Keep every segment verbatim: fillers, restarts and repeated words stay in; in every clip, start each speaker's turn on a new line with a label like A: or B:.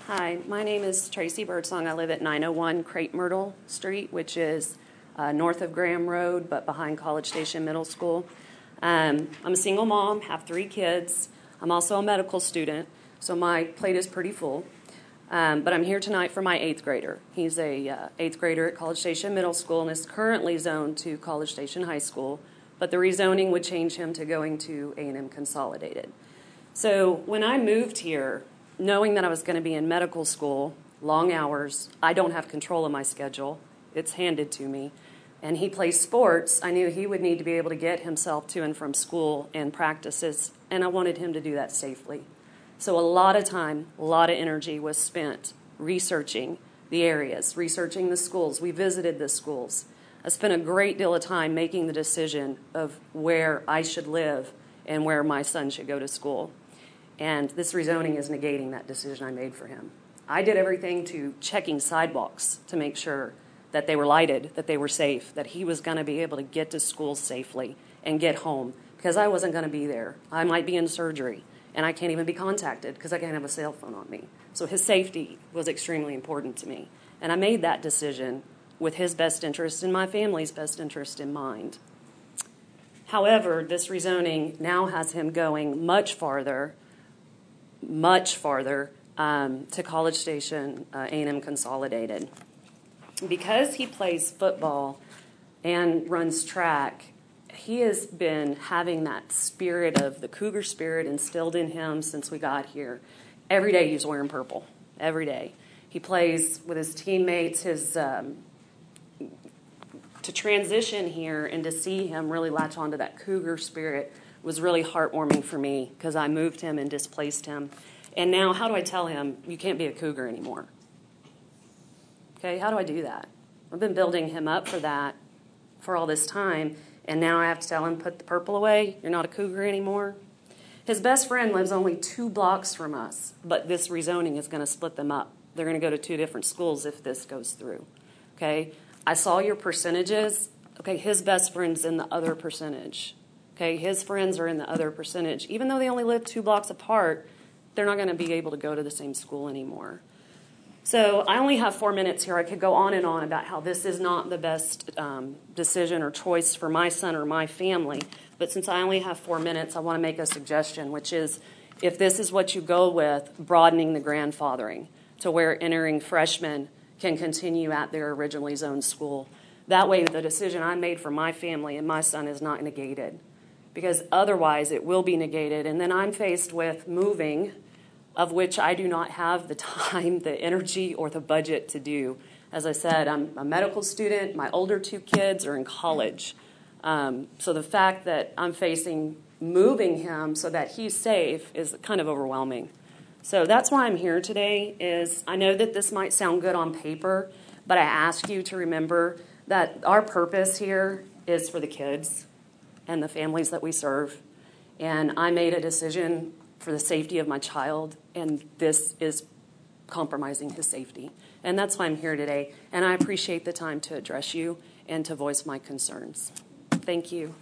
A: Hi, my name is Tracy Birdsong. I live at nine oh one Crepe Myrtle Street, which is uh, north of Graham Road, but behind College Station Middle School. Um, I'm a single mom, have three kids. I'm also a medical student, so my plate is pretty full. Um, but I'm here tonight for my eighth grader. He's a uh, eighth grader at College Station Middle School and is currently zoned to College Station High School, but the rezoning would change him to going to A and M Consolidated. So when I moved here, knowing that I was going to be in medical school, long hours, I don't have control of my schedule. It's handed to me. And he plays sports. I knew he would need to be able to get himself to and from school and practices, and I wanted him to do that safely. So a lot of time, a lot of energy was spent researching the areas, researching the schools. We visited the schools. I spent a great deal of time making the decision of where I should live and where my son should go to school. And this rezoning is negating that decision I made for him. I did everything to checking sidewalks to make sure that they were lighted, that they were safe, that he was going to be able to get to school safely and get home, because I wasn't going to be there. I might be in surgery, and I can't even be contacted because I can't have a cell phone on me. So his safety was extremely important to me. And I made that decision with his best interest and my family's best interest in mind. However, this rezoning now has him going much farther much farther um, to College Station uh, A and M Consolidated. Because he plays football and runs track, he has been having that spirit of the Cougar spirit instilled in him since we got here. Every day he's wearing purple, every day. He plays with his teammates. His um, to transition here and to see him really latch onto that Cougar spirit was really heartwarming for me, because I moved him and displaced him. And now, how do I tell him, you can't be a Cougar anymore? Okay, how do I do that? I've been building him up for that for all this time, and now I have to tell him, put the purple away, you're not a Cougar anymore. His best friend lives only two blocks from us, but this rezoning is going to split them up. They're going to go to two different schools if this goes through. Okay, I saw your percentages. Okay, his best friend's in the other percentage. Okay, his friends are in the other percentage. Even though they only live two blocks apart, they're not going to be able to go to the same school anymore. So I only have four minutes here. I could go on and on about how this is not the best um, decision or choice for my son or my family. But since I only have four minutes, I want to make a suggestion, which is if this is what you go with, broadening the grandfathering to where entering freshmen can continue at their originally zoned school. That way the decision I made for my family and my son is not negated, because otherwise it will be negated, and then I'm faced with moving, of which I do not have the time, the energy, or the budget to do. As I said, I'm a medical student. My older two kids are in college. Um, so the fact that I'm facing moving him so that he's safe is kind of overwhelming. So that's why I'm here today. Is I know that this might sound good on paper, but I ask you to remember that our purpose here is for the kids and the families that we serve. And I made a decision for the safety of my child, and this is compromising his safety. And that's why I'm here today. And I appreciate the time to address you and to voice my concerns. Thank you.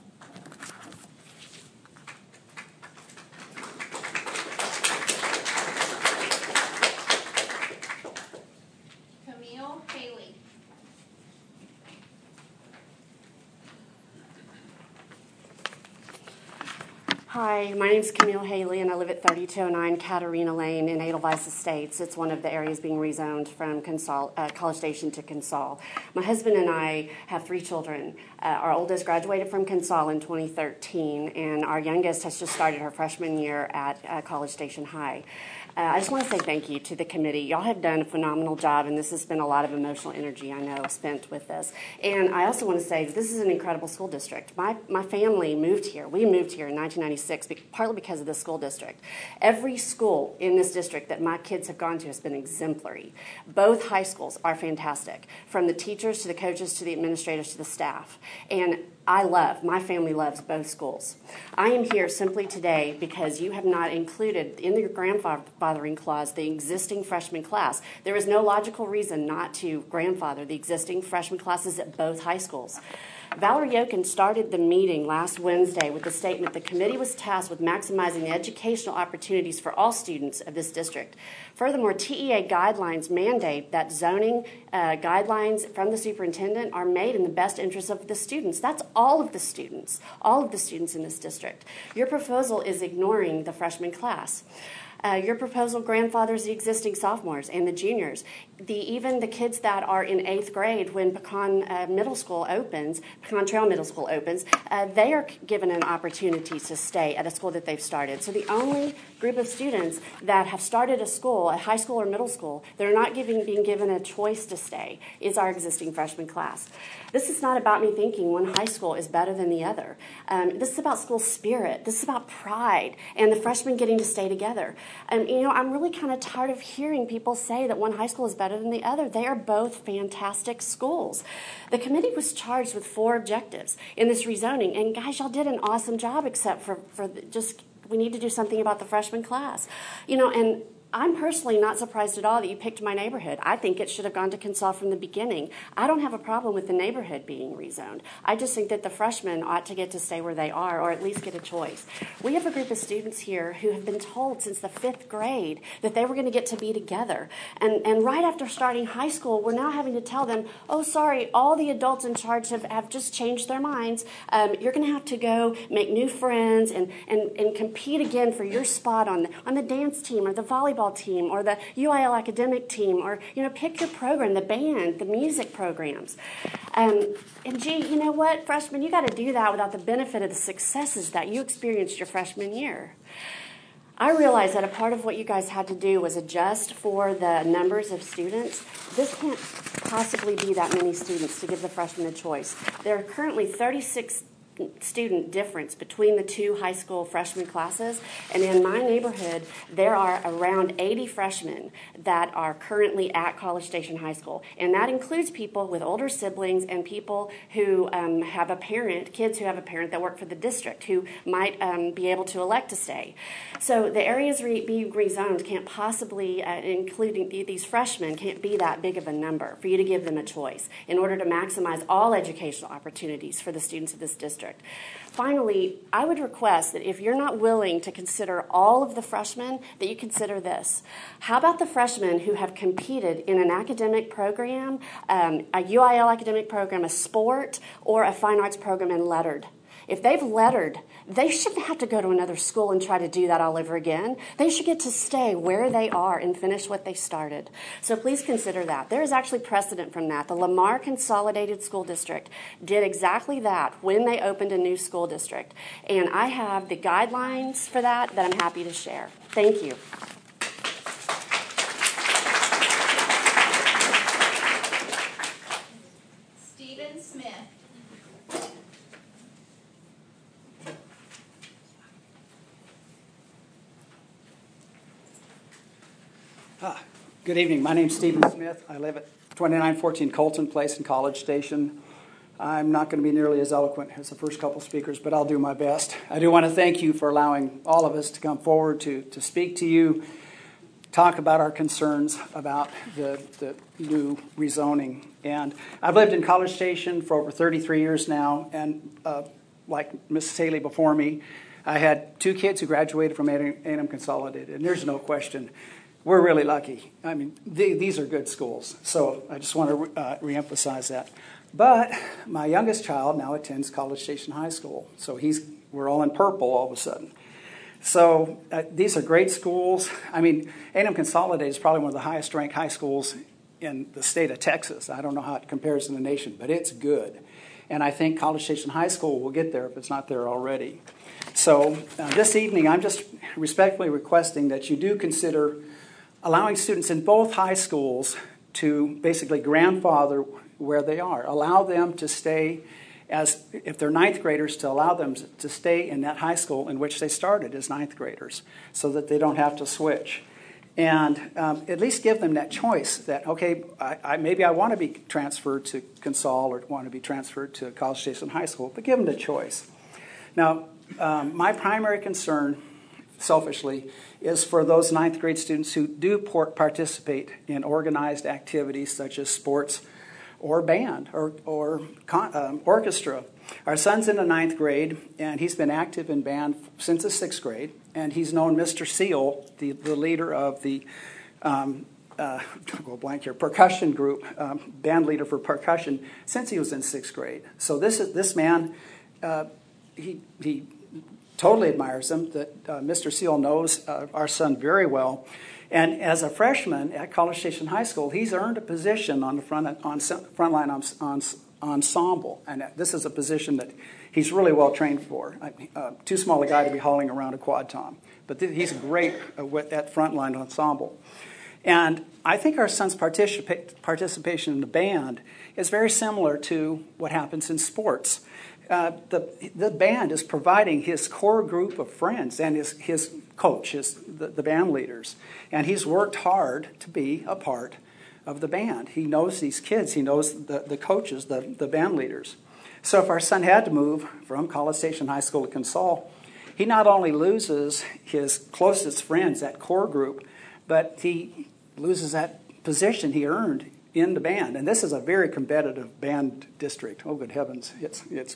B: Camille Haley.
C: Hi, my name is Camille Haley, and I live at thirty-two oh nine Katarina Lane in Edelweiss Estates. It's one of the areas being rezoned from Consol, uh, College Station to Consol. My husband and I have three children. Uh, our oldest graduated from Consol in twenty thirteen, and our youngest has just started her freshman year at uh, College Station High. Uh, I just want to say thank you to the committee. Y'all have done a phenomenal job, and this has been a lot of emotional energy, I know, spent with this. And I also want to say that this is an incredible school district. My my family moved here. We moved here in nineteen ninety-six, partly because of the school district. Every school in this district that my kids have gone to has been exemplary. Both high schools are fantastic, from the teachers to the coaches to the administrators to the staff. And I love, my family loves both schools. I am here simply today because you have not included in your grandfathering clause the existing freshman class. There is no logical reason not to grandfather the existing freshman classes at both high schools. Valerie Yokin started the meeting last Wednesday with the statement the committee was tasked with maximizing the educational opportunities for all students of this district. Furthermore, T E A guidelines mandate that zoning uh, guidelines from the superintendent are made in the best interest of the students. That's all of the students, all of the students in this district. Your proposal is ignoring the freshman class. Uh, your proposal grandfathers the existing sophomores and the juniors. The, even the kids that are in eighth grade when Pecan uh, Middle School opens, Pecan Trail Middle School opens, uh, they are given an opportunity to stay at a school that they've started. So the only group of students that have started a school, a high school or middle school, that are not giving, being given a choice to stay is our existing freshman class. This is not about me thinking one high school is better than the other. Um, this is about school spirit. This is about pride and the freshmen getting to stay together. And, you know, I'm really kind of tired of hearing people say that one high school is better than the other. They are both fantastic schools. The committee was charged with four objectives in this rezoning. And, guys, y'all did an awesome job except for, for just we need to do something about the freshman class. You know, and I'm personally not surprised at all that you picked my neighborhood. I think it should have gone to Consol from the beginning. I don't have a problem with the neighborhood being rezoned. I just think that the freshmen ought to get to stay where they are or at least get a choice. We have a group of students here who have been told since the fifth grade that they were going to get to be together. And, and right after starting high school, we're now having to tell them, oh, sorry, all the adults in charge have, have just changed their minds. Um, you're going to have to go make new friends and, and, and compete again for your spot on the, on the dance team or the volleyball team or the U I L academic team, or, you know, pick your program, the band, the music programs. Um, and gee, you know what, freshmen, you got to do that without the benefit of the successes that you experienced your freshman year. I realize that a part of what you guys had to do was adjust for the numbers of students. This can't possibly be that many students to give the freshmen a choice. There are currently thirty-six student difference between the two high school freshman classes, and in my neighborhood there are around eighty freshmen that are currently at College Station High School, and that includes people with older siblings and people who um, have a parent, kids who have a parent that work for the district who might um, be able to elect to stay. So the areas re- being rezoned can't possibly, uh, including these freshmen, can't be that big of a number for you to give them a choice in order to maximize all educational opportunities for the students of this district. Finally, I would request that if you're not willing to consider all of the freshmen, that you consider this. How about the freshmen who have competed in an academic program, um, a U I L academic program, a sport, or a fine arts program in lettered? If they've lettered, they shouldn't have to go to another school and try to do that all over again. They should get to stay where they are and finish what they started. So please consider that. There is actually precedent from that. The Lamar Consolidated School District did exactly that when they opened a new school district. And I have the guidelines for that that I'm happy to share. Thank you.
B: Stephen Smith.
D: Ah, good evening. My name's Stephen Smith. I live at twenty-nine fourteen Colton Place in College Station. I'm not going to be nearly as eloquent as the first couple speakers, but I'll do my best. I do want to thank you for allowing all of us to come forward to, to speak to you, talk about our concerns about the, the new rezoning. And I've lived in College Station for over thirty-three years now, and uh, like Missus Haley before me, I had two kids who graduated from A and M Consolidated, and there's no question. We're really lucky. I mean, th- these are good schools. So I just want to re- uh, reemphasize that. But my youngest child now attends College Station High School. So he's we're all in purple all of a sudden. So uh, these are great schools. I mean, A and M Consolidated is probably one of the highest ranked high schools in the state of Texas. I don't know how it compares in the nation, but it's good. And I think College Station High School will get there if it's not there already. So uh, this evening, I'm just respectfully requesting that you do consider allowing students in both high schools to basically grandfather where they are. Allow them to stay as, if they're ninth graders, to allow them to stay in that high school in which they started as ninth graders so that they don't have to switch. And um, at least give them that choice that, okay, I, I, maybe I want to be transferred to Consol or want to be transferred to College Station High School, but give them the choice. Now, um, my primary concern, selfishly, is for those ninth grade students who do participate in organized activities such as sports or band or, or con, um, orchestra. Our son's in the ninth grade, and he's been active in band since the sixth grade, and he's known Mister Seal, the, the leader of the um, uh, go blank here, percussion group, um, band leader for percussion, since he was in sixth grade. So this is this man, uh, he he totally admires him. That uh, Mister Seal knows uh, our son very well. And as a freshman at College Station High School, he's earned a position on the front on frontline on, on, ensemble, and this is a position that he's really well trained for. Uh, too small a guy to be hauling around a quad tom, but th- he's great uh, with that frontline ensemble. And I think our son's participa- participation in the band is very similar to what happens in sports. Uh, the the band is providing his core group of friends and his his coach, his the, the band leaders, and he's worked hard to be a part of the band. He knows these kids. He knows the, the coaches, the, the band leaders. So if our son had to move from College Station High School to Consol, he not only loses his closest friends, that core group, but he loses that position he earned in the band. And this is a very competitive band district. Oh, good heavens. It's it's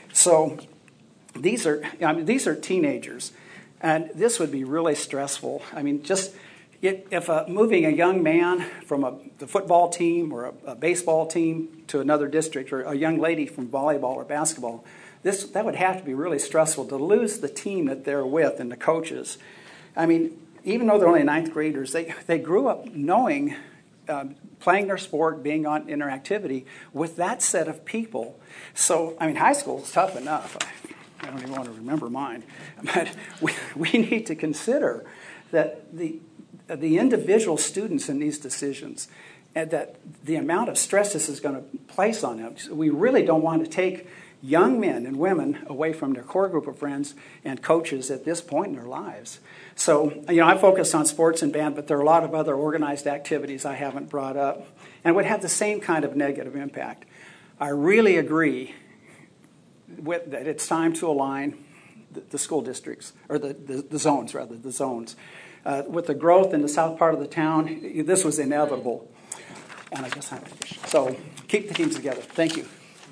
D: so these are I mean these are teenagers, and this would be really stressful. I mean, just If, if uh, moving a young man from a, the football team or a, a baseball team to another district, or a young lady from volleyball or basketball, this that would have to be really stressful to lose the team that they're with and the coaches. I mean, even though they're only ninth graders, they, they grew up knowing, um, playing their sport, being on interactivity with that set of people. So, I mean, high school is tough enough. I, I don't even want to remember mine. But we, we need to consider that the the individual students in these decisions, and that the amount of stress this is going to place on them. We really don't want to take young men and women away from their core group of friends and coaches at this point in their lives. So, you know, I focus on sports and band, but there are a lot of other organized activities I haven't brought up, and would have the same kind of negative impact. I really agree with that it's time to align the, the school districts, or the, the, the zones, rather, the zones. Uh, with the growth in the south part of the town, this was inevitable. And I guess I'm finished. So keep the teams together. Thank you.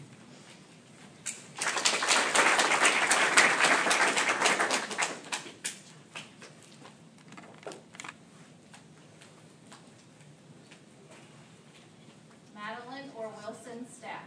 B: Madeline or Wilson staff.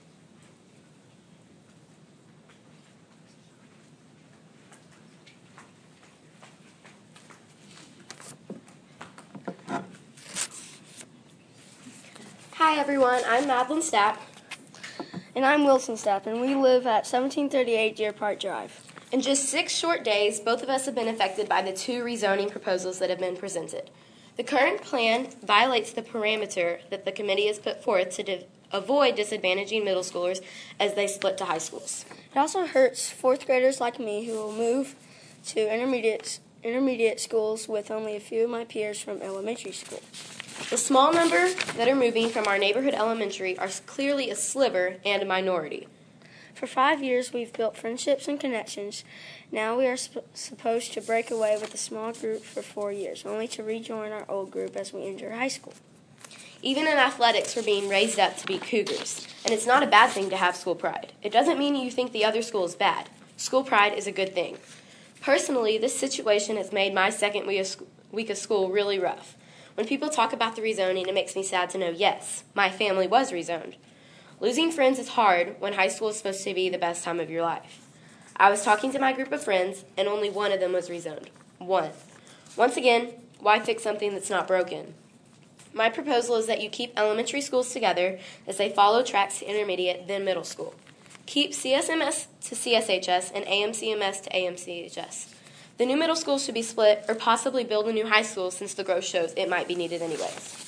E: Hi everyone, I'm Madeline Stapp.
F: And I'm Wilson Stapp, and we live at seventeen thirty-eight Deer Park Drive.
E: In just six short days, both of us have been affected by the two rezoning proposals that have been presented. The current plan violates the parameter that the committee has put forth to di- avoid disadvantaging middle schoolers as they split to high schools.
F: It also hurts fourth graders like me who will move to intermediate, intermediate schools with only a few of my peers from elementary school.
E: The small number that are moving from our neighborhood elementary are clearly a sliver and a minority.
F: For five years, we've built friendships and connections. Now we are sp- supposed to break away with a small group for four years, only to rejoin our old group as we enter high school.
E: Even in athletics, we're being raised up to be Cougars. And it's not a bad thing to have school pride. It doesn't mean you think the other school is bad. School pride is a good thing. Personally, this situation has made my second week of school really rough. When people talk about the rezoning, it makes me sad to know, yes, my family was rezoned. Losing friends is hard when high school is supposed to be the best time of your life. I was talking to my group of friends, and only one of them was rezoned. One. Once again, why fix something that's not broken? My proposal is that you keep elementary schools together as they follow tracks to intermediate, then middle school. Keep C S M S to C S H S and A M C M S to A M C H S. The new middle school should be split or possibly build a new high school since the growth shows it might be needed anyways.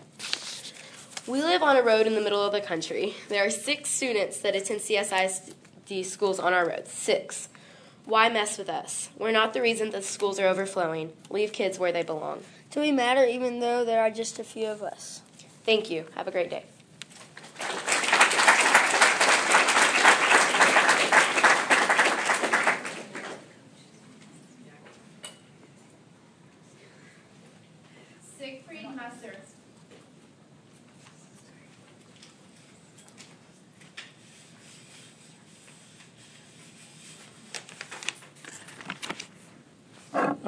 E: We live on a road in the middle of the country. There are six students that attend C S I D schools on our road. Six. Why mess with us? We're not the reason that the schools are overflowing. Leave kids where they belong.
F: Do we matter even though there are just a few of us?
E: Thank you. Have a great day.
B: Siegfried Musser.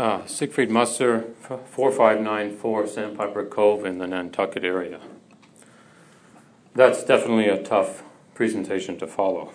G: Uh, Siegfried Muster, four five nine four Sandpiper Cove in the Nantucket area. That's definitely a tough presentation to follow.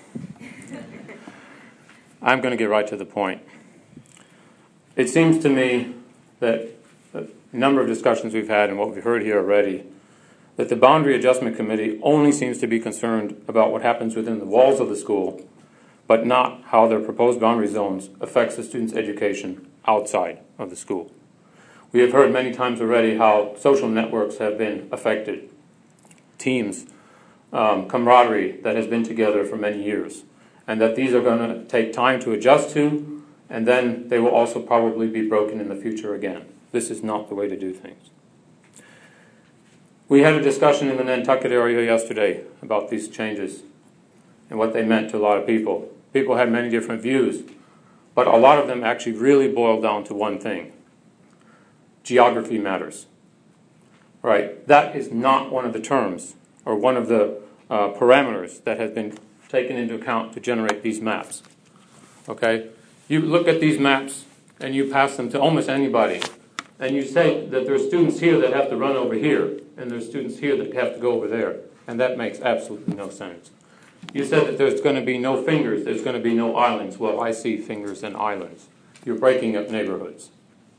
G: I'm going to get right to the point. It seems to me that a number of discussions we've had and what we've heard here already, that the Boundary Adjustment Committee only seems to be concerned about what happens within the walls of the school, but not how their proposed boundary zones affects the student's education outside of the school. We have heard many times already how social networks have been affected, teams, um, camaraderie that has been together for many years, and that these are going to take time to adjust to, and then they will also probably be broken in the future again. This is not the way to do things. We had a discussion in the Nantucket area yesterday about these changes and what they meant to a lot of people. People had many different views, but a lot of them actually really boiled down to one thing. Geography matters. Right? That is not one of the terms or one of the uh, parameters that has been taken into account to generate these maps. Okay? You look at these maps and you pass them to almost anybody, and you say that there are students here that have to run over here, and there are students here that have to go over there, and that makes absolutely no sense. You said that there's going to be no fingers, there's going to be no islands. Well, I see fingers and islands. You're breaking up neighborhoods.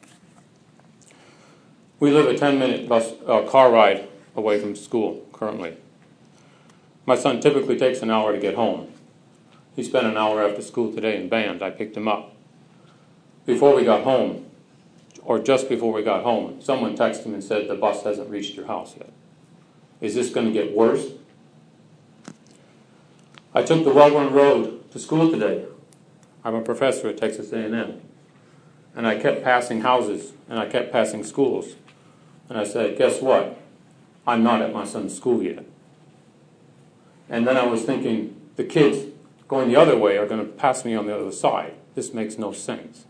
G: We live a ten-minute bus uh, car ride away from school currently. My son typically takes an hour to get home. He spent an hour after school today in band. I picked him up. Before we got home, or just before we got home, someone texted him and said, the bus hasn't reached your house yet. Is this going to get worse? I took the Welborn Road to school today. I'm a professor at Texas A and M. And I kept passing houses, and I kept passing schools. And I said, guess what? I'm not at my son's school yet. And then I was thinking, the kids going the other way are going to pass me on the other side. This makes no sense.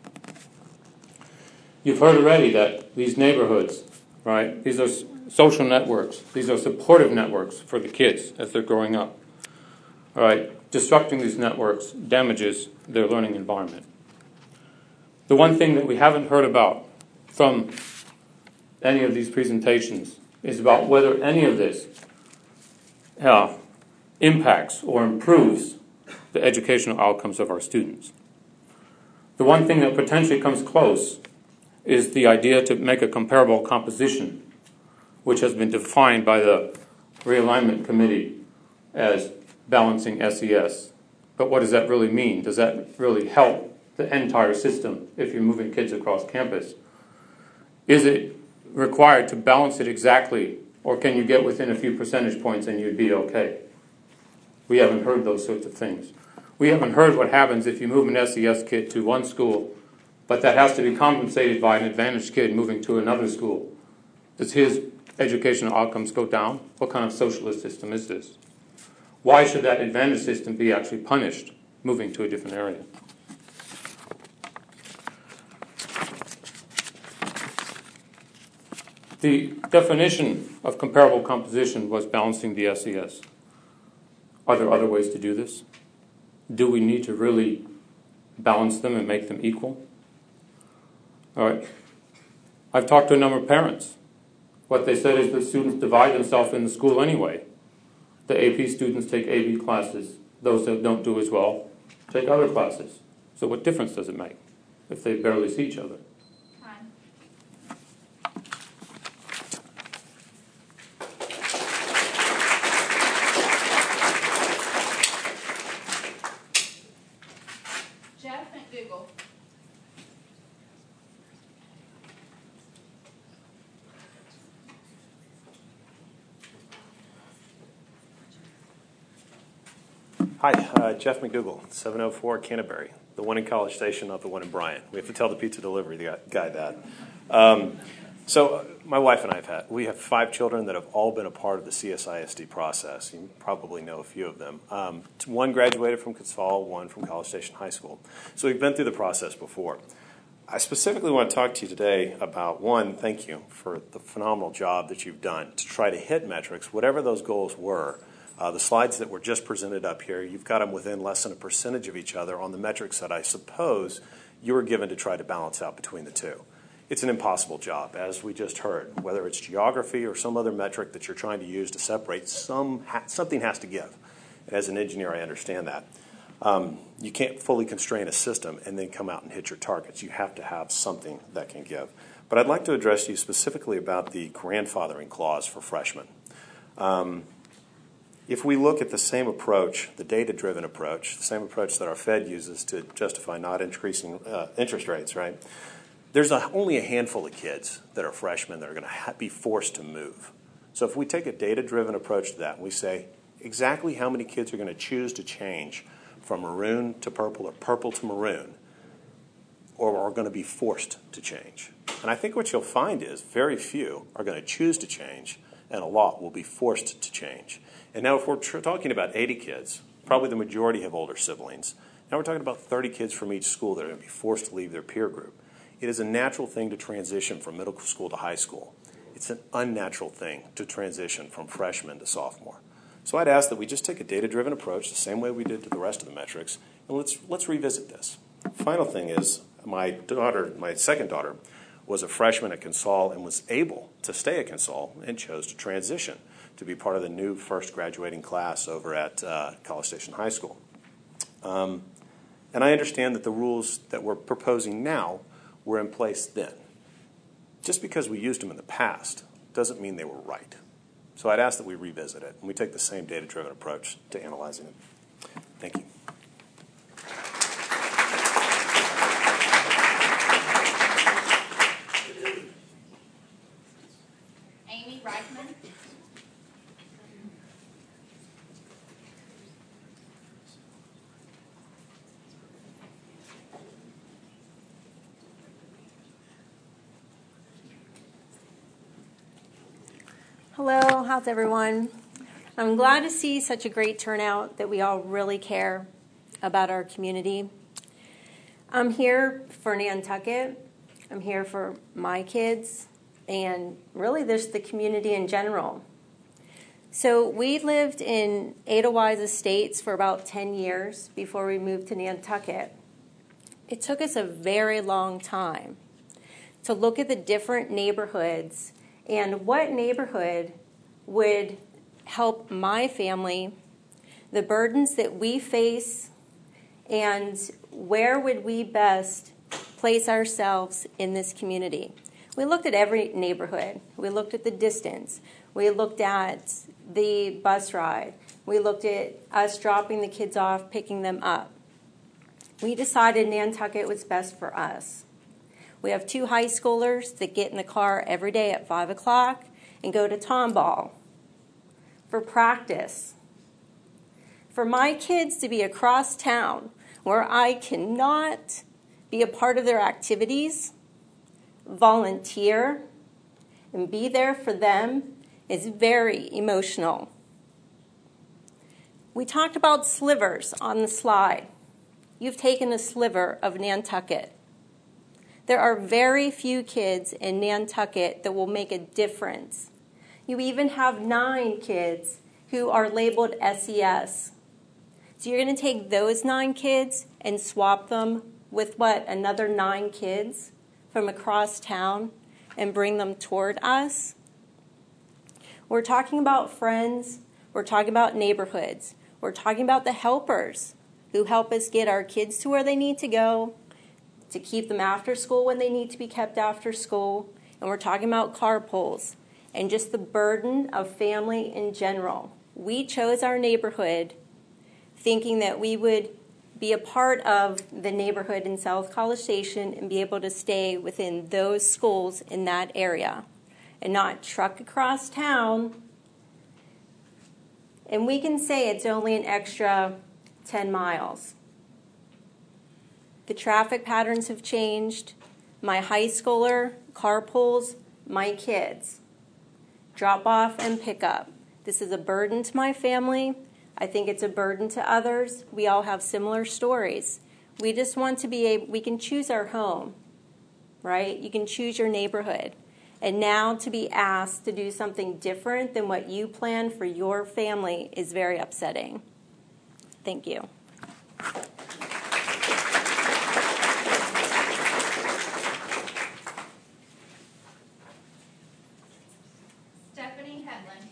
G: You've heard already that these neighborhoods, right, these are social networks. These are supportive networks for the kids as they're growing up. All right, disrupting these networks damages their learning environment. The one thing that we haven't heard about from any of these presentations is about whether any of this uh, impacts or improves the educational outcomes of our students. The one thing that potentially comes close is the idea to make a comparable composition, which has been defined by the Realignment Committee as balancing S E S. But what does that really mean? Does that really help the entire system if you're moving kids across campus? Is it required to balance it exactly, or can you get within a few percentage points and you'd be okay? We haven't heard those sorts of things. We haven't heard what happens if you move an S E S kid to one school, but that has to be compensated by an advantaged kid moving to another school. Does his educational outcomes go down? What kind of socialist system is this? Why should that advantage system be actually punished moving to a different area? The definition of comparable composition was balancing the S E S. Are there other ways to do this? Do we need to really balance them and make them equal? All right. I've talked to a number of parents. What they said is that students divide themselves in the school anyway. The A P students take A B classes. Those that don't do as well take other classes. So what difference does it make if they barely see each other?
B: Time. Jeff McDougall.
H: Hi, uh, Jeff McDougall, seven oh four Canterbury, the one in College Station, not the one in Bryant. We have to tell the pizza delivery guy that. Um, so uh, my wife and I have had, we have five children that have all been a part of the C S I S D process. You probably know a few of them. Um, one graduated from Cal, one from College Station High School. So we've been through the process before. I specifically want to talk to you today about, one, thank you for the phenomenal job that you've done to try to hit metrics, whatever those goals were. Uh, the slides that were just presented up here, you've got them within less than a percentage of each other on the metrics that I suppose you are given to try to balance out between the two. It's an impossible job, as we just heard. Whether it's geography or some other metric that you're trying to use to separate, some ha- something has to give. And as an engineer, I understand that. Um, you can't fully constrain a system and then come out and hit your targets. You have to have something that can give. But I'd like to address you specifically about the grandfathering clause for freshmen. Um, if we look at the same approach, the data-driven approach, the same approach that our Fed uses to justify not increasing uh, interest rates, right? There's a, only a handful of kids that are freshmen that are going to ha- be forced to move. So if we take a data-driven approach to that and we say exactly how many kids are going to choose to change from maroon to purple or purple to maroon, or are going to be forced to change. And I think what you'll find is very few are going to choose to change, and a lot will be forced to change. And now if we're tr- talking about eighty kids, probably the majority have older siblings. Now we're talking about thirty kids from each school that are going to be forced to leave their peer group. It is a natural thing to transition from middle school to high school. It's an unnatural thing to transition from freshman to sophomore. So I'd ask that we just take a data-driven approach, the same way we did to the rest of the metrics, and let's let's revisit this. Final thing is, my daughter, my second daughter, was a freshman at Consol and was able to stay at Consol and chose to transition to be part of the new first graduating class over at uh, College Station High School. Um, and I understand that the rules that we're proposing now were in place then. Just because we used them in the past doesn't mean they were right. So I'd ask that we revisit it, and we take the same data-driven approach to analyzing it. Thank you.
B: Amy Reichman.
I: Hello, how's everyone? I'm glad to see such a great turnout, that we all really care about our community. I'm here for Nantucket. I'm here for my kids and really just the community in general. So we lived in Edelweiss Estates for about ten years before we moved to Nantucket. It took us a very long time to look at the different neighborhoods and what neighborhood would help my family, the burdens that we face, and where would we best place ourselves in this community. We looked at every neighborhood. We looked at the distance. We looked at the bus ride. We looked at us dropping the kids off, picking them up. We decided Nantucket was best for us. We have two high schoolers that get in the car every day at five o'clock and go to Tomball for practice. For my kids to be across town where I cannot be a part of their activities, volunteer, and be there for them is very emotional. We talked about slivers on the slide. You've taken a sliver of Nantucket. There are very few kids in Nantucket that will make a difference. You even have nine kids who are labeled S E S. So you're going to take those nine kids and swap them with what, another nine kids from across town and bring them toward us? We're talking about friends. We're talking about neighborhoods. We're talking about the helpers who help us get our kids to where they need to go, to keep them after school when they need to be kept after school. And we're talking about carpools and just the burden of family in general. We chose our neighborhood thinking that we would be a part of the neighborhood in South College Station and be able to stay within those schools in that area and not truck across town. And we can say it's only an extra ten miles. The traffic patterns have changed. My high schooler carpools my kids. Drop off and pick up. This is a burden to my family. I think it's a burden to others. We all have similar stories. We just want to be able, we can choose our home, right? You can choose your neighborhood. And now to be asked to do something different than what you planned for your family is very upsetting. Thank you.
B: Hedlund.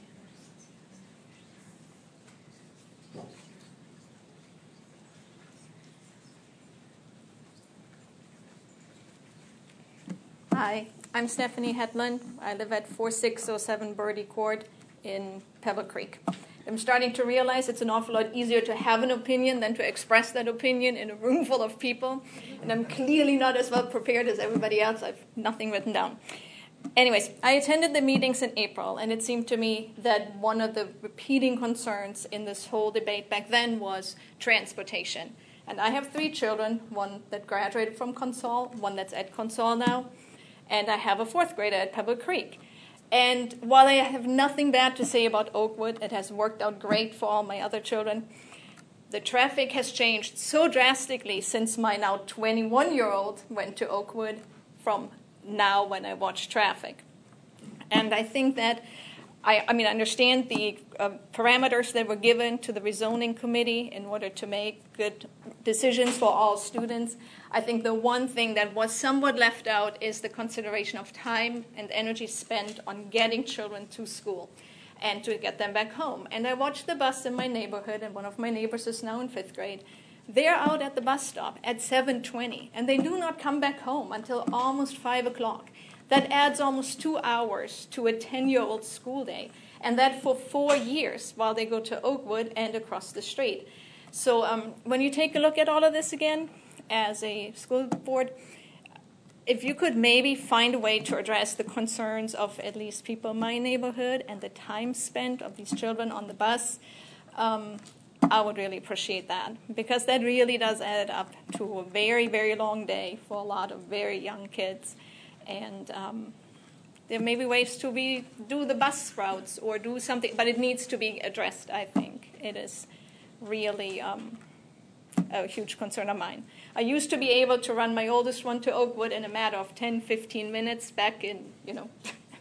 J: Hi, I'm Stephanie Hedlund. I live at four six oh seven Birdie Court in Pebble Creek. I'm starting to realize it's an awful lot easier to have an opinion than to express that opinion in a room full of people. And I'm clearly not as well prepared as everybody else. I've nothing written down. Anyways, I attended the meetings in April, and it seemed to me that one of the repeating concerns in this whole debate back then was transportation. And I have three children, one that graduated from Consol, one that's at Consol now, and I have a fourth grader at Pebble Creek. And while I have nothing bad to say about Oakwood, it has worked out great for all my other children. The traffic has changed so drastically since my now twenty-one-year-old went to Oakwood from now when I watch traffic. And I think that, I, I mean, I understand the uh, parameters that were given to the rezoning committee in order to make good decisions for all students. I think the one thing that was somewhat left out is the consideration of time and energy spent on getting children to school and to get them back home. And I watched the bus in my neighborhood, and one of my neighbors is now in fifth grade. They're out at the bus stop at seven twenty, and they do not come back home until almost five o'clock. That adds almost two hours to a ten-year-old school day, and that for four years while they go to Oakwood and across the street. So um, when you take a look at all of this again, as a school board, if you could maybe find a way to address the concerns of at least people in my neighborhood and the time spent of these children on the bus, um, I would really appreciate that, because that really does add up to a very, very long day for a lot of very young kids. And um, there may be ways to be, do the bus routes or do something, but it needs to be addressed, I think. It is really um, a huge concern of mine. I used to be able to run my oldest one to Oakwood in a matter of ten, fifteen minutes back in, you know,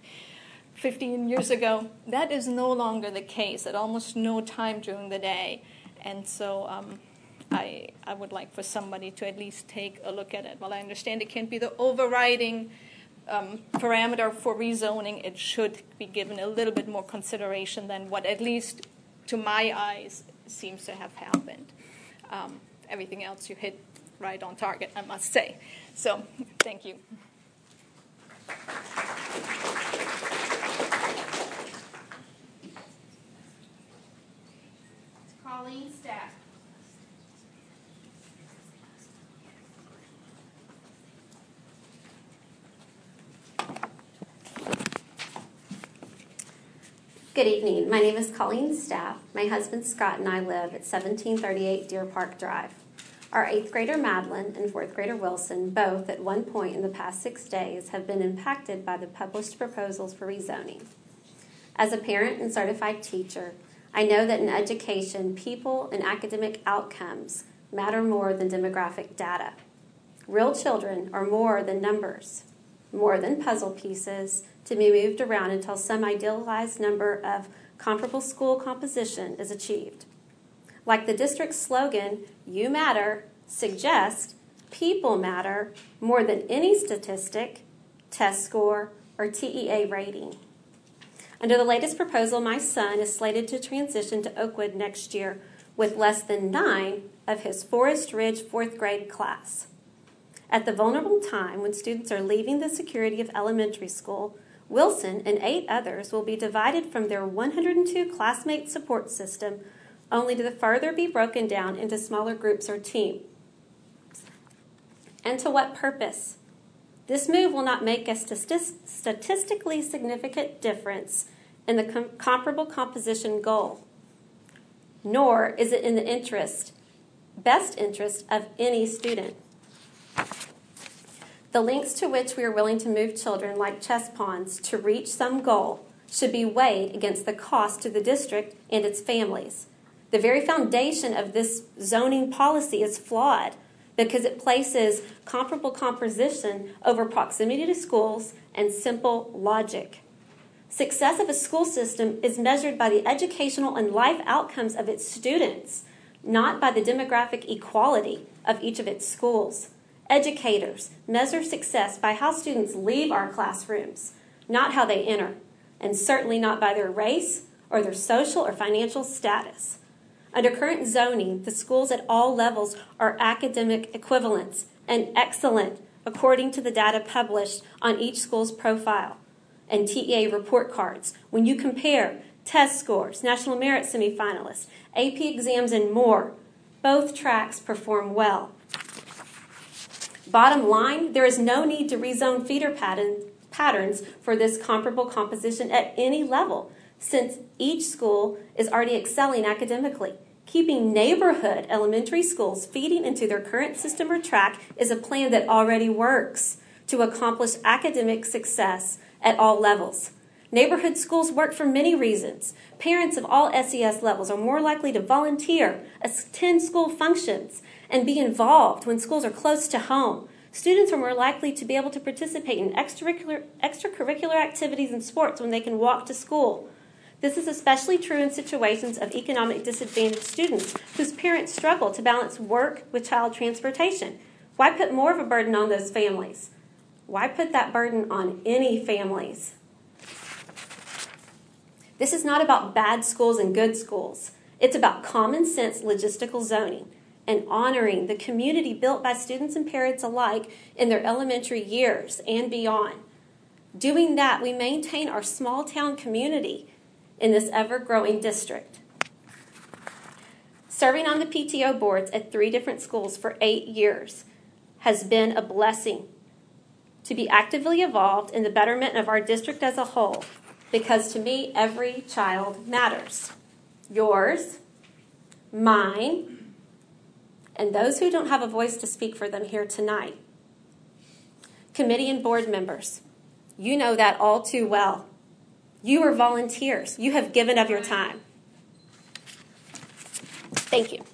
J: fifteen years ago. That is no longer the case at almost no time during the day. And so um, I, I would like for somebody to at least take a look at it. While I understand it can't be the overriding um, parameter for rezoning, it should be given a little bit more consideration than what, at least to my eyes, seems to have happened. Um, everything else you hit right on target, I must say. So, thank you.
B: Colleen Stack.
K: Good evening. My name is Colleen Staff. My husband Scott and I live at seventeen thirty-eight Deer Park Drive. Our eighth grader Madeline and fourth grader Wilson, both at one point in the past six days, have been impacted by the published proposals for rezoning. As a parent and certified teacher, I know that in education, people and academic outcomes matter more than demographic data. Real children are more than numbers, more than puzzle pieces to be moved around until some idealized number of comparable school composition is achieved. Like the district's slogan, "You matter," suggests people matter more than any statistic, test score, or T E A rating. Under the latest proposal, my son is slated to transition to Oakwood next year with less than nine of his Forest Ridge fourth grade class. At the vulnerable time when students are leaving the security of elementary school, Wilson and eight others will be divided from their one hundred two classmate support system, only to further be broken down into smaller groups or teams. And to what purpose? This move will not make a statistically significant difference in the com- comparable composition goal, nor is it in the interest, best interest of any student. The lengths to which we are willing to move children like chess pawns to reach some goal should be weighed against the cost to the district and its families. The very foundation of this zoning policy is flawed because it places comparable composition over proximity to schools and simple logic. Success of a school system is measured by the educational and life outcomes of its students, not by the demographic equality of each of its schools. Educators measure success by how students leave our classrooms, not how they enter. and certainly not by their race or their social or financial status. Under current zoning, the schools at all levels are academic equivalents and excellent according to the data published on each school's profile and T E A report cards. When you compare test scores, national merit semifinalists, A P exams, and more, both tracks perform well. Bottom line, there is no need to rezone feeder pattern, patterns for this comparable composition at any level, since each school is already excelling academically. Keeping neighborhood elementary schools feeding into their current system or track is a plan that already works to accomplish academic success at all levels. Neighborhood schools work for many reasons. Parents of all S E S levels are more likely to volunteer, attend school functions, and be involved when schools are close to home. Students are more likely to be able to participate in extracurricular, extracurricular activities and sports when they can walk to school. This is especially true in situations of economic disadvantaged students whose parents struggle to balance work with child transportation. Why put more of a burden on those families? Why put that burden on any families? This is not about bad schools and good schools. It's about common sense logistical zoning and honoring the community built by students and parents alike in their elementary years and beyond. Doing that, we maintain our small town community in this ever-growing district. Serving on the P T O boards at three different schools for eight years has been a blessing to be actively involved in the betterment of our district as a whole, because to me, every child matters. Yours, mine, and those who don't have a voice to speak for them here tonight. Committee and board members, you know that all too well. You are volunteers. You have given of your time. Thank you.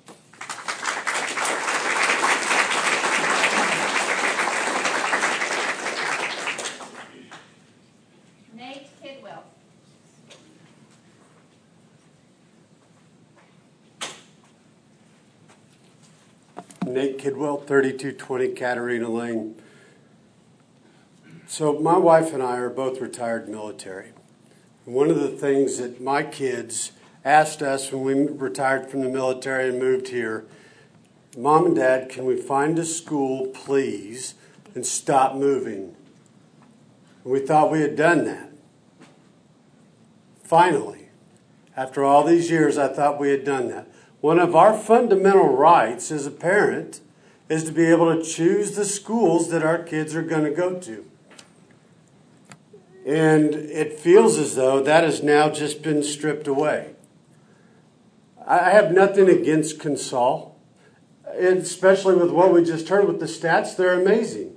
B: Nate Kidwell.
L: Nate Kidwell, thirty-two twenty Katarina Lane. So my wife and I are both retired military. One of the things that my kids asked us when we retired from the military and moved here, Mom and Dad, can we find a school, please, and stop moving? And we thought we had done that. Finally, after all these years, I thought we had done that. One of our fundamental rights as a parent is to be able to choose the schools that our kids are going to go to. And it feels as though that has now just been stripped away. I have nothing against Consol, especially with what we just heard with the stats. They're amazing.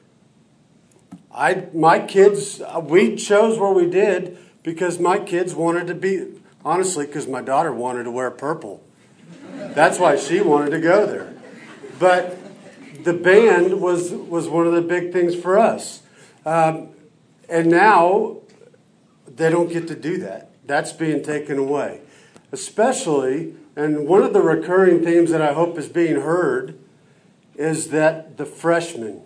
L: I, my kids, we chose where we did because my kids wanted to be, honestly, because my daughter wanted to wear purple. That's why she wanted to go there. But the band was, was one of the big things for us. Um, And now they don't get to do that. That's being taken away. Especially, and one of the recurring themes that I hope is being heard is that the freshmen.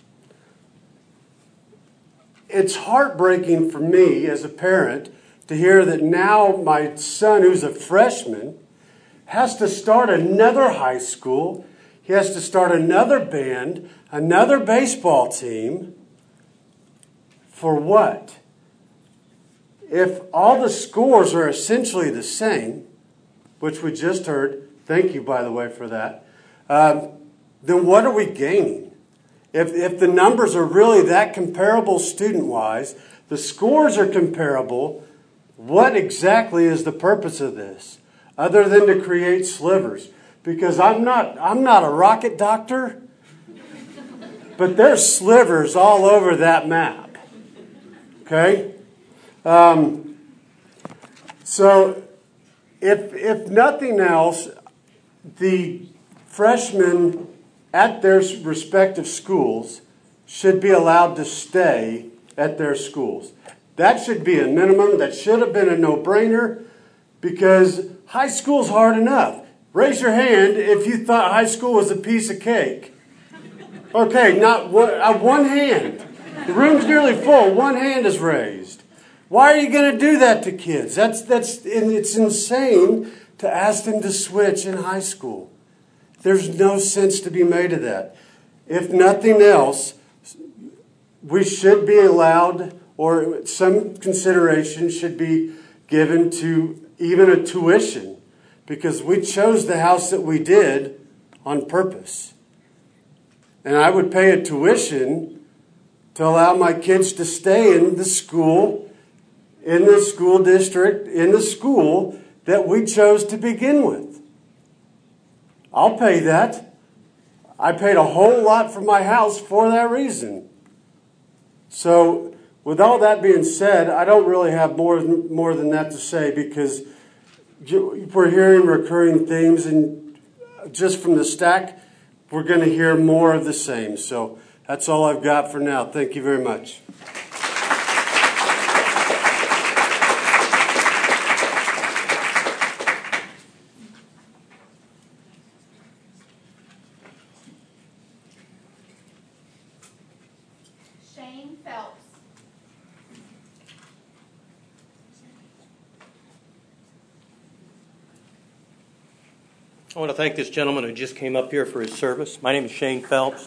L: It's heartbreaking for me as a parent to hear that now my son, who's a freshman, has to start another high school. He has to start another band, another baseball team. For what? If all the scores are essentially the same, which we just heard, thank you, by the way, for that, um, then what are we gaining? If, if the numbers are really that comparable student-wise, the scores are comparable, what exactly is the purpose of this? Other than to create slivers. Because I'm not, I'm not a rocket doctor, but there's slivers all over that map. Okay? Um, so, if, if nothing else, the freshmen at their respective schools should be allowed to stay at their schools. That should be a minimum. That should have been a no-brainer because high school's hard enough. Raise your hand if you thought high school was a piece of cake. Okay, not one, uh, one hand. The room's nearly full. One hand is raised. Why are you going to do that to kids? That's, that's, it's insane to ask them to switch in high school. There's no sense to be made of that. If nothing else, we should be allowed, or some consideration should be given to even a tuition, because we chose the house that we did on purpose. And I would pay a tuition to allow my kids to stay in the school, in the school district, in the school that we chose to begin with. I'll pay that. I paid a whole lot for my house for that reason. So, with all that being said, I don't really have more, more than that to say, because we're hearing recurring themes, and just from the stack, we're going to hear more of the same. So that's all I've got for now. Thank you very much.
B: Shane Phelps.
M: I want to thank this gentleman who just came up here for his service. My name is Shane Phelps.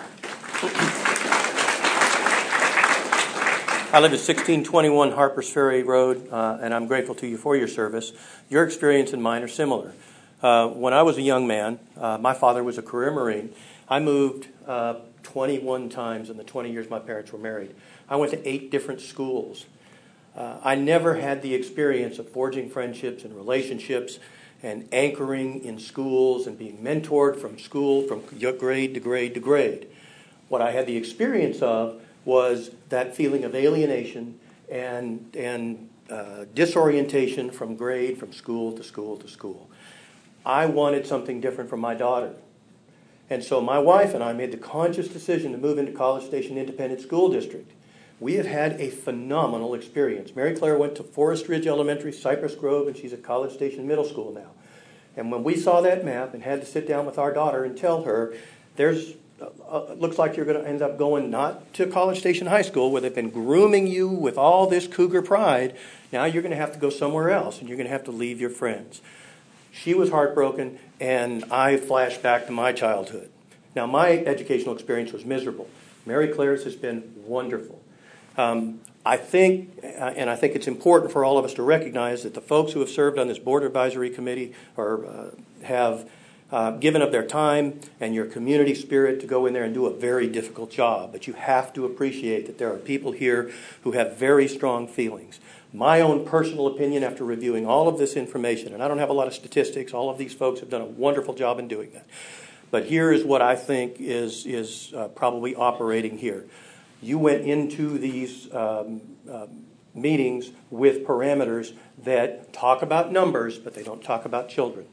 M: I live at sixteen twenty-one Harpers Ferry Road, uh, and I'm grateful to you for your service. Your experience and mine are similar. Uh, when I was a young man, uh, my father was a career Marine. I moved uh, twenty-one times in the twenty years my parents were married. I went to eight different schools. Uh, I never had the experience of forging friendships and relationships and anchoring in schools and being mentored from school, from grade to grade to grade. What I had the experience of was that feeling of alienation and, and uh, disorientation from grade, from school to school to school. I wanted something different for my daughter. And so my wife and I made the conscious decision to move into College Station Independent School District. We have had a phenomenal experience. Mary Claire went to Forest Ridge Elementary, Cypress Grove, and she's at College Station Middle School now. And when we saw that map and had to sit down with our daughter and tell her, there's, uh, looks like you're going to end up going not to College Station High School, where they've been grooming you with all this cougar pride. Now you're going to have to go somewhere else, and you're going to have to leave your friends. She was heartbroken, and I flashed back to my childhood. Now, my educational experience was miserable. Mary Claire's has been wonderful. Um, I think, uh, and I think it's important for all of us to recognize that the folks who have served on this board advisory committee or uh, have uh, given up their time and your community spirit to go in there and do a very difficult job. But you have to appreciate that there are people here who have very strong feelings. My own personal opinion, after reviewing all of this information, and I don't have a lot of statistics, all of these folks have done a wonderful job in doing that. But here is what I think is, is uh, probably operating here. You went into these um, uh, meetings with parameters that talk about numbers, but they don't talk about children.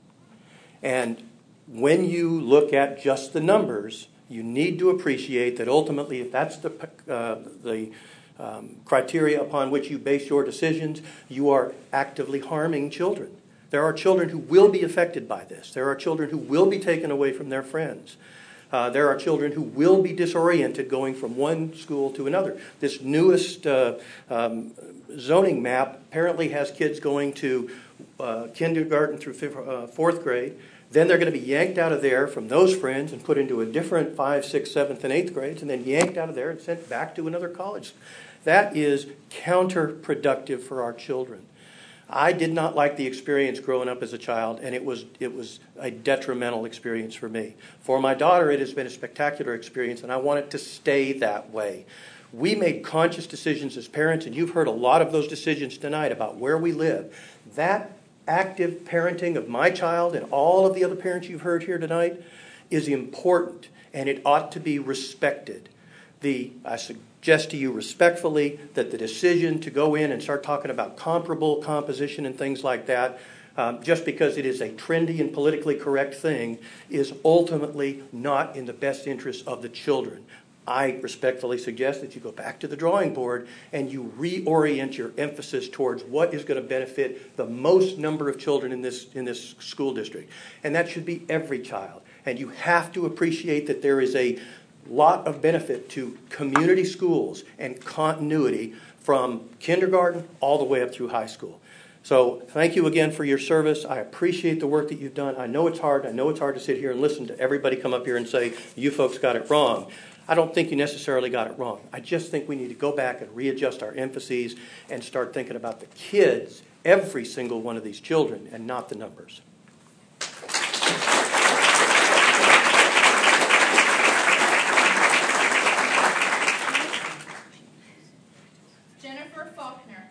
M: And when you look at just the numbers, you need to appreciate that ultimately, if that's the, uh, the um, criteria upon which you base your decisions, you are actively harming children. There are children who will be affected by this. There are children who will be taken away from their friends. Uh, there are children who will be disoriented going from one school to another. This newest uh, um, zoning map apparently has kids going to uh, kindergarten through fifth, uh, fourth grade. Then they're going to be yanked out of there from those friends and put into a different five, sixth, seventh, and eighth grades, and then yanked out of there and sent back to another college. That is counterproductive for our children. I did not like the experience growing up as a child, and it was it was a detrimental experience for me. For my daughter, it has been a spectacular experience, and I want it to stay that way. We made conscious decisions as parents, and you've heard a lot of those decisions tonight about where we live. That active parenting of my child and all of the other parents you've heard here tonight is important, and it ought to be respected. The I suggest to you respectfully that the decision to go in and start talking about comparable composition and things like that, um, just because it is a trendy and politically correct thing, is ultimately not in the best interest of the children. I respectfully suggest that you go back to the drawing board and you reorient your emphasis towards what is going to benefit the most number of children in this in this school district. And that should be every child. And you have to appreciate that there is a lot of benefit to community schools and continuity from kindergarten all the way up through high school. So thank you again for your service. I appreciate the work that you've done. I know it's hard. I know it's hard to sit here and listen to everybody come up here and say, you folks got it wrong. I don't think you necessarily got it wrong. I just think we need to go back and readjust our emphases and start thinking about the kids, every single one of these children, and not the numbers.
B: Jennifer Faulkner.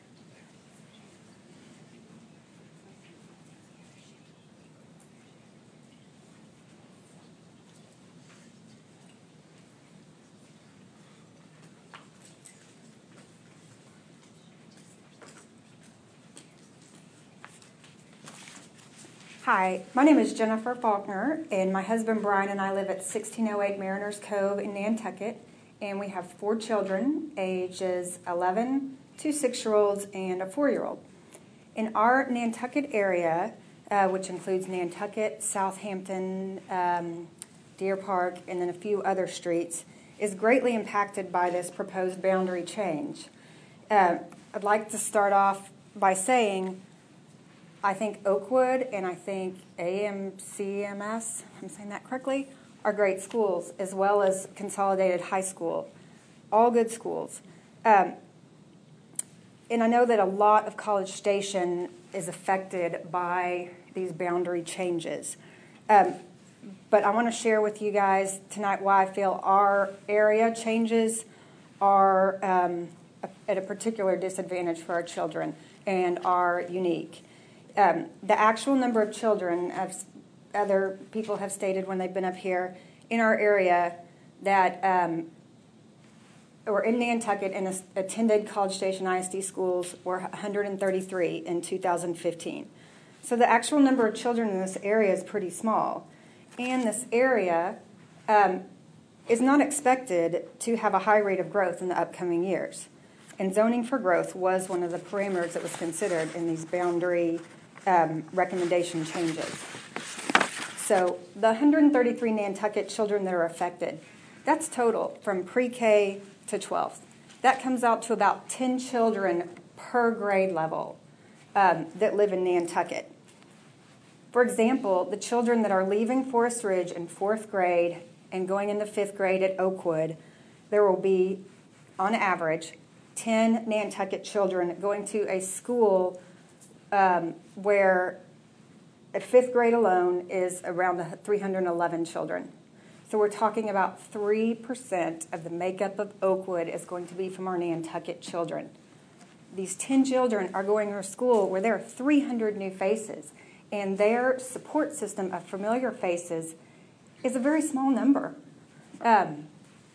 N: Hi, my name is Jennifer Faulkner, and my husband Brian and I live at sixteen oh eight Mariners Cove in Nantucket, and we have four children, ages eleven, two six-year-olds, and a four-year-old. In our Nantucket area, uh, which includes Nantucket, Southampton, um, Deer Park, and then a few other streets, is greatly impacted by this proposed boundary change. Uh, I'd like to start off by saying I think Oakwood and I think A M C M S, I'm saying that correctly, are great schools, as well as Consolidated High School. All good schools. Um, and I know that a lot of College Station is affected by these boundary changes. Um, but I want to share with you guys tonight why I feel our area changes are um, at a particular disadvantage for our children and are unique. Um, the actual number of children, as other people have stated when they've been up here, in our area that um, were in Nantucket and attended College Station I S D schools were one hundred thirty-three in two thousand fifteen. So the actual number of children in this area is pretty small. And this area um, is not expected to have a high rate of growth in the upcoming years. And zoning for growth was one of the parameters that was considered in these boundary Um, recommendation changes. So the one hundred thirty-three Nantucket children that are affected, that's total from pre-K to twelfth. That comes out to about ten children per grade level um, that live in Nantucket. For example, the children that are leaving Forest Ridge in fourth grade and going into fifth grade at Oakwood, there will be, on average, ten Nantucket children going to a school Um, where at fifth grade alone is around three hundred eleven children. So we're talking about three percent of the makeup of Oakwood is going to be from our Nantucket children. These ten children are going to a school where there are three hundred new faces, and their support system of familiar faces is a very small number. Um,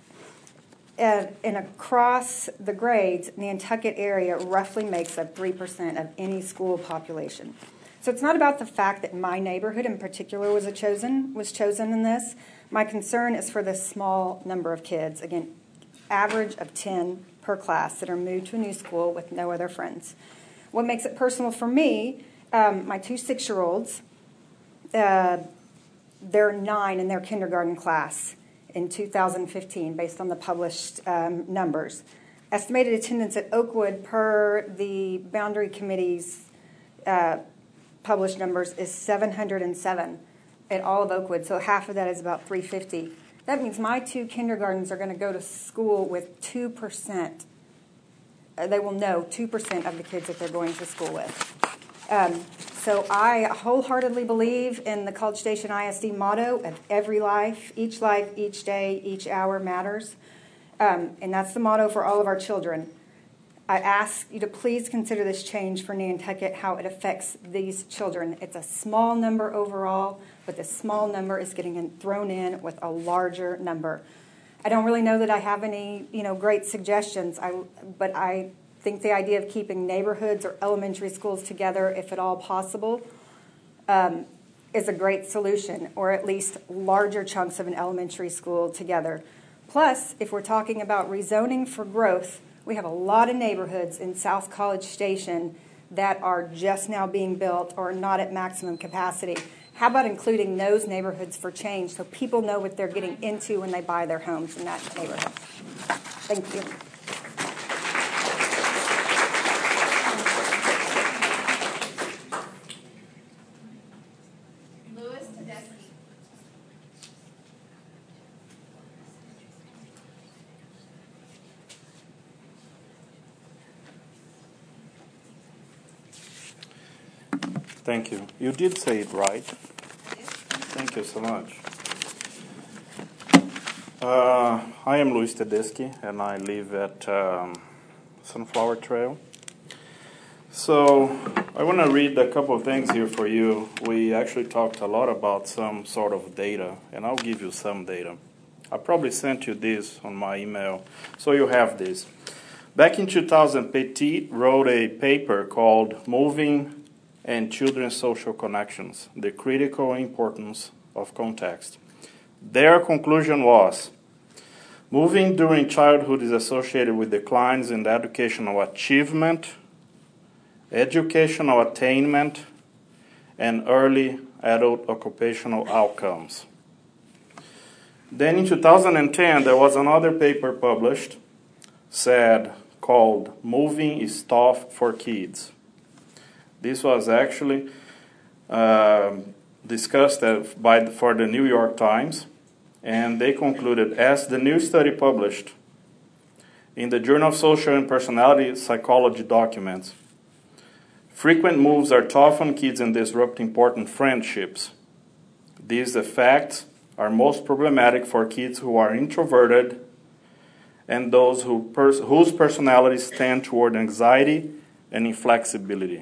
N: Uh, and across the grades, Nantucket area roughly makes up three percent of any school population. So it's not about the fact that my neighborhood in particular was a chosen was chosen in this. My concern is for the small number of kids, again, average of ten per class that are moved to a new school with no other friends. What makes it personal for me, um, my two six-year-olds, uh, they're nine in their kindergarten class in two thousand fifteen, based on the published um, numbers. Estimated attendance at Oakwood per the Boundary Committee's uh, published numbers is seven hundred seven at all of Oakwood, so half of that is about three hundred fifty. That means my two kindergartens are going to go to school with two percent. Uh, they will know two percent of the kids that they're going to school with. Um, So I wholeheartedly believe in the College Station I S D motto of every life, each life, each day, each hour matters. Um, and that's the motto for all of our children. I ask you to please consider this change for Nantucket, how it affects these children. It's a small number overall, but the small number is getting in, thrown in with a larger number. I don't really know that I have any, you know, great suggestions, I, but I think the idea of keeping neighborhoods or elementary schools together, if at all possible, um, is a great solution, or at least larger chunks of an elementary school together. Plus, if we're talking about rezoning for growth, we have a lot of neighborhoods in South College Station that are just now being built or not at maximum capacity. How about including those neighborhoods for change so people know what they're getting into when they buy their homes in that neighborhood? Thank you.
O: Thank you. You did say it right. Thank you so much. Uh, I am Luis Tedeschi, and I live at um, Sunflower Trail. So I want to read a couple of things here for you. We actually talked a lot about some sort of data, and I'll give you some data. I probably sent you this on my email, so you have this. Back in two thousand, Petit wrote a paper called Moving and Children's Social Connections, the Critical Importance of Context. Their conclusion was, moving during childhood is associated with declines in educational achievement, educational attainment, and early adult occupational outcomes. Then in two thousand ten, there was another paper published, said, called Moving is Tough for Kids. This was actually uh, discussed by the, for the New York Times, and they concluded, as the new study published in the Journal of Social and Personality Psychology documents, frequent moves are tough on kids and disrupt important friendships. These effects are most problematic for kids who are introverted and those who pers- whose personalities tend toward anxiety and inflexibility.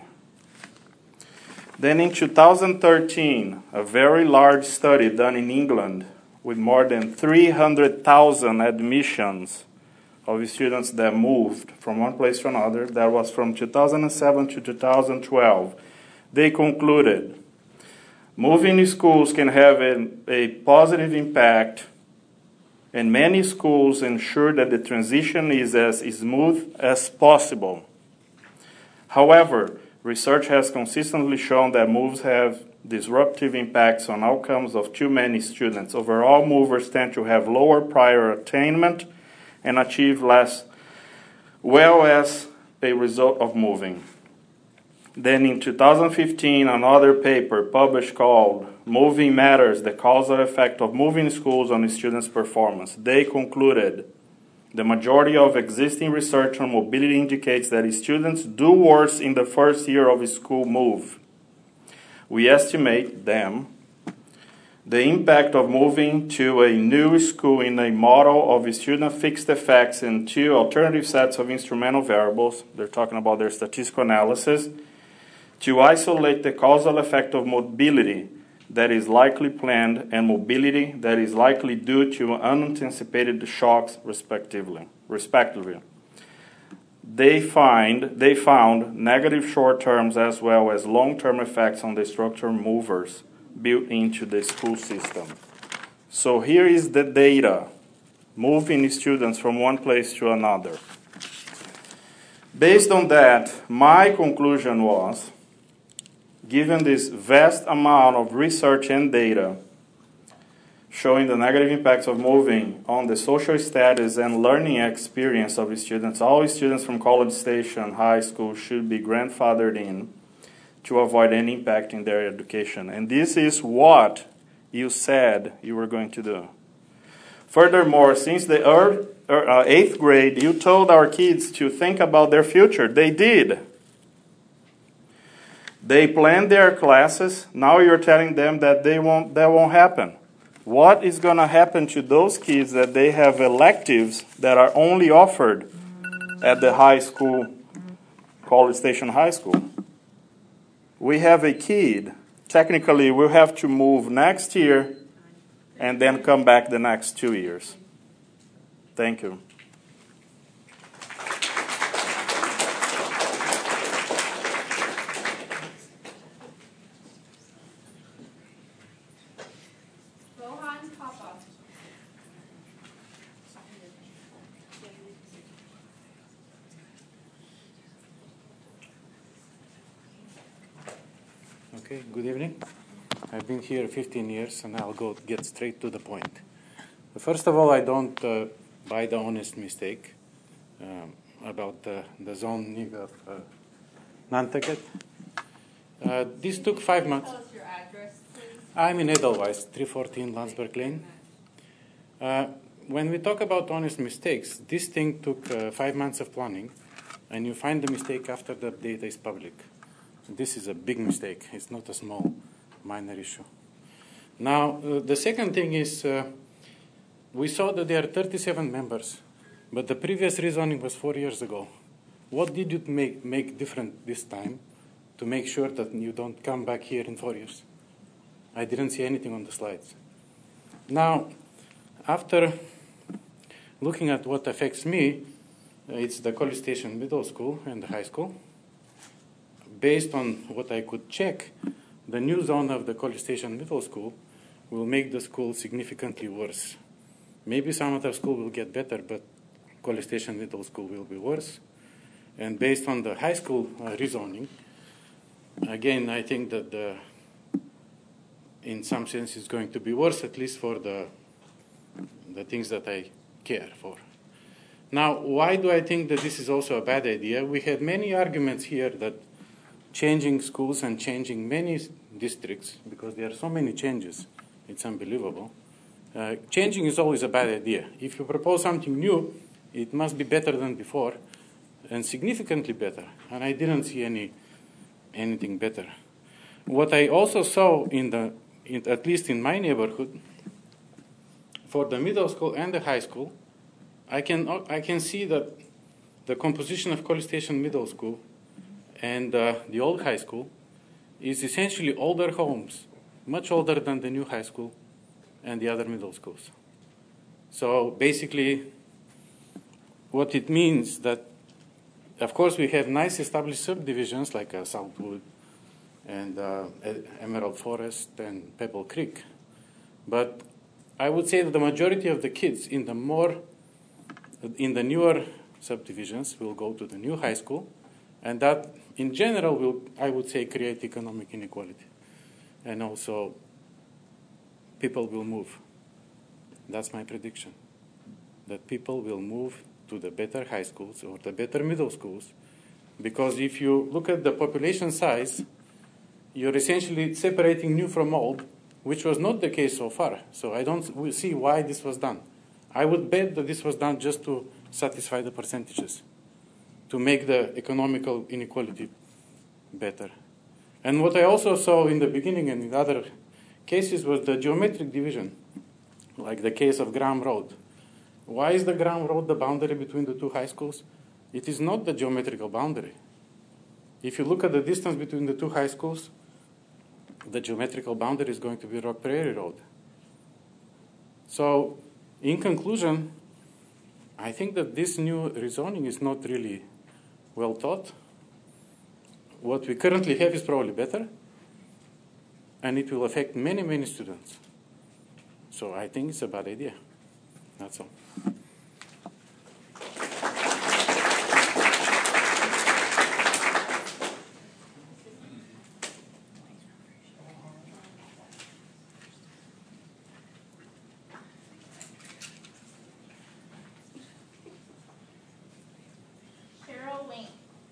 O: Then in two thousand thirteen, a very large study done in England with more than three hundred thousand admissions of students that moved from one place to another, that was from two thousand seven to two thousand twelve, they concluded moving schools can have a, a positive impact, and many schools ensure that the transition is as smooth as possible. However, research has consistently shown that moves have disruptive impacts on outcomes of too many students. Overall, movers tend to have lower prior attainment and achieve less well as a result of moving. Then in two thousand fifteen, another paper published called Moving Matters, the Causal Effect of Moving Schools on Students' Performance. They concluded the majority of existing research on mobility indicates that students do worse in the first year of a school move. We estimate them the impact of moving to a new school in a model of student fixed effects and two alternative sets of instrumental variables, they're talking about their statistical analysis, to isolate the causal effect of mobility that is likely planned and mobility that is likely due to unanticipated shocks, respectively. respectively. They find they found negative short-term as well as long-term effects on the structural movers built into the school system. So here is the data, moving students from one place to another. Based on that, my conclusion was, given this vast amount of research and data showing the negative impacts of moving on the social status and learning experience of students, all students from College Station High School should be grandfathered in to avoid any impact in their education. And this is what you said you were going to do. Furthermore, since the eighth grade, you told our kids to think about their future. They did. They planned their classes. Now you're telling them that they won't, that won't happen. What is going to happen to those kids that they have electives that are only offered at the high school, College Station High School? We have a kid, technically we'll have to move next year and then come back the next two years. Thank you.
P: Okay, good evening. I've been here fifteen years, and I'll go get straight to the point. First of all, I don't uh, buy the honest mistake um, about the, the zoning of uh, Nantucket. Uh, this took five months.
J: Tell us your address, please.
P: I'm in Edelweiss, three fourteen Landsberg Lane. Uh, when we talk about honest mistakes, this thing took uh, five months of planning, and you find the mistake after the data is public. This is a big mistake. It's not a small, minor issue. Now, uh, the second thing is uh, we saw that there are thirty-seven members, but the previous rezoning was four years ago. What did you make, make different this time to make sure that you don't come back here in four years? I didn't see anything on the slides. Now, after looking at what affects me, uh, it's the College Station Middle School and the high school. Based on what I could check, the new zone of the College Station Middle School will make the school significantly worse. Maybe some other school will get better, but College Station Middle School will be worse. And based on the high school uh, rezoning, again, I think that the, in some sense it's going to be worse, at least for the, the things that I care for. Now, why do I think that this is also a bad idea? We had many arguments here that changing schools and changing many districts, because there are so many changes, it's unbelievable. Uh, changing is always a bad idea. If you propose something new, it must be better than before, and significantly better. And I didn't see any anything better. What I also saw in the, in, at least in my neighborhood, for the middle school and the high school, I can I can see that the composition of College Station Middle School and uh, the old high school is essentially older homes, much older than the new high school and the other middle schools. So basically, what it means that, of course, we have nice established subdivisions like uh, Southwood and uh, Emerald Forest and Pebble Creek, but I would say that the majority of the kids in the more, in the newer subdivisions will go to the new high school, and that, in general, will, I would say, create economic inequality. And also, people will move. That's my prediction, that people will move to the better high schools or the better middle schools, because if you look at the population size, you're essentially separating new from old, which was not the case so far. So I don't see why this was done. I would bet that this was done just to satisfy the percentages, to make the economical inequality better. And what I also saw in the beginning and in other cases was the geometric division, like the case of Graham Road. Why is the Graham Road the boundary between the two high schools? It is not the geometrical boundary. If you look at the distance between the two high schools, the geometrical boundary is going to be Rock Prairie Road. So, in conclusion, I think that this new rezoning is not really well thought. What we currently have is probably better, and it will affect many, many students. So I think it's a bad idea. That's all.
B: Cheryl Wink.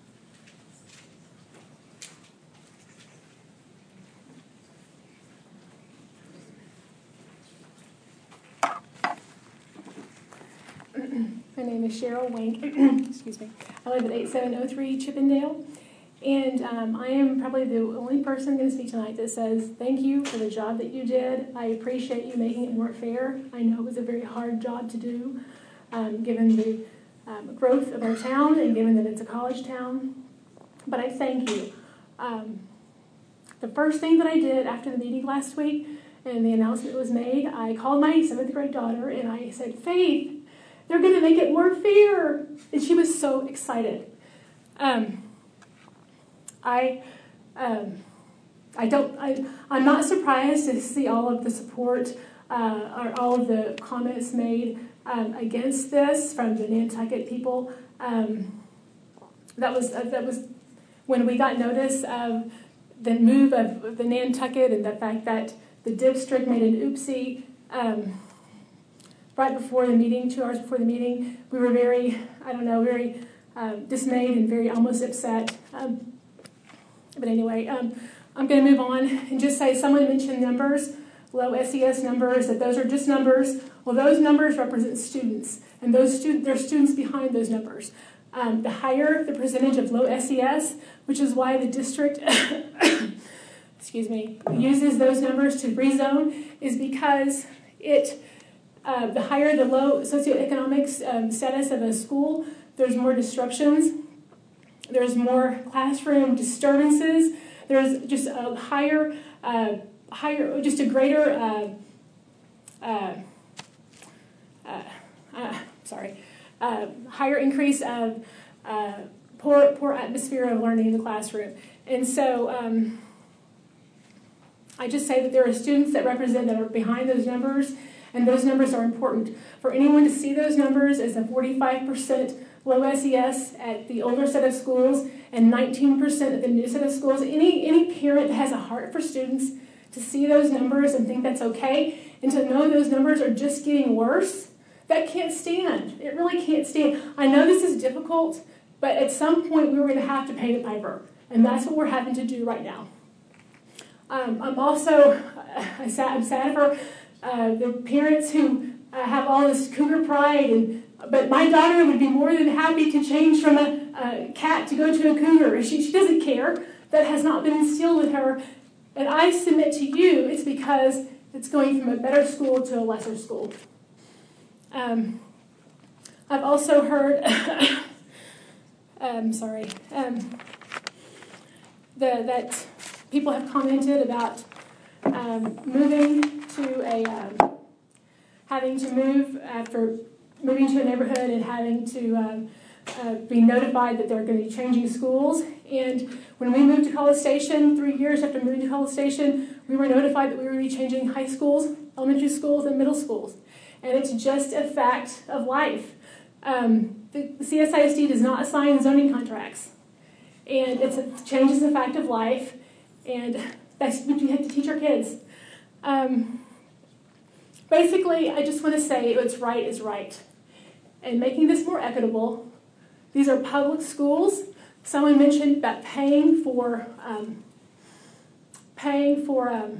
Q: My name is Cheryl Wink. Excuse me. I live at eighty-seven oh three Chippendale. And um, I am probably the only person going to speak tonight that says thank you for the job that you did. I appreciate you making it more fair. I know it was a very hard job to do, um, given the um, growth of our town and given that it's a college town. But I thank you. Um, the first thing that I did after the meeting last week and the announcement was made, I called my seventh grade daughter and I said, Faith, they're going to make it more fair. And she was so excited. Um, I, um, I don't. I, I'm not surprised to see all of the support uh, or all of the comments made um, against this from the Nantucket people. Um, that was uh, that was when we got notice of the move of the Nantucket and the fact that the district made an oopsie. Um, right before the meeting, two hours before the meeting, we were very, I don't know, very um, dismayed and very almost upset. Um, but anyway, um, I'm going to move on and just say someone mentioned numbers, low S E S numbers, that those are just numbers. Well, those numbers represent students, and those stu- there are students behind those numbers. um, the higher the percentage of low S E S, which is why the district excuse me, uses those numbers to rezone, is because it uh, the higher the low socioeconomic um, status of a school, there's more disruptions, there's more classroom disturbances, there's just a higher, uh, higher, just a greater, uh, uh, uh, uh, sorry, uh, higher increase of uh, poor, poor atmosphere of learning in the classroom. And so um, I just say that there are students that represent, that are behind those numbers, and those numbers are important. For anyone to see those numbers as a forty-five percent low S E S at the older set of schools and nineteen percent at the new set of schools, any, any parent that has a heart for students, to see those numbers and think that's okay, and to know those numbers are just getting worse, that can't stand. It really can't stand. I know this is difficult, but at some point we were going to have to pay the piper, and that's what we're having to do right now. Um, I'm also, I'm sad for uh, the parents who uh, have all this cougar pride, and but my daughter would be more than happy to change from a, a cat to go to a cougar. She, she doesn't care. That has not been instilled with her. And I submit to you, it's because it's going from a better school to a lesser school. Um, I've also heard, um, sorry, um, the, that people have commented about um, moving to a, um, having to move after moving to a neighborhood and having to um, uh, be notified that they're going to be changing schools. And when we moved to College Station, three years after moving to College Station, we were notified that we were going to be changing high schools, elementary schools, and middle schools. And it's just a fact of life. Um, the, the C S I S D does not assign zoning contracts. And it's a, change is a fact of life, and that's what we have to teach our kids. Um, basically, I just want to say what's right is right. And making this more equitable, these are public schools. Someone mentioned about paying for, um, paying for, um,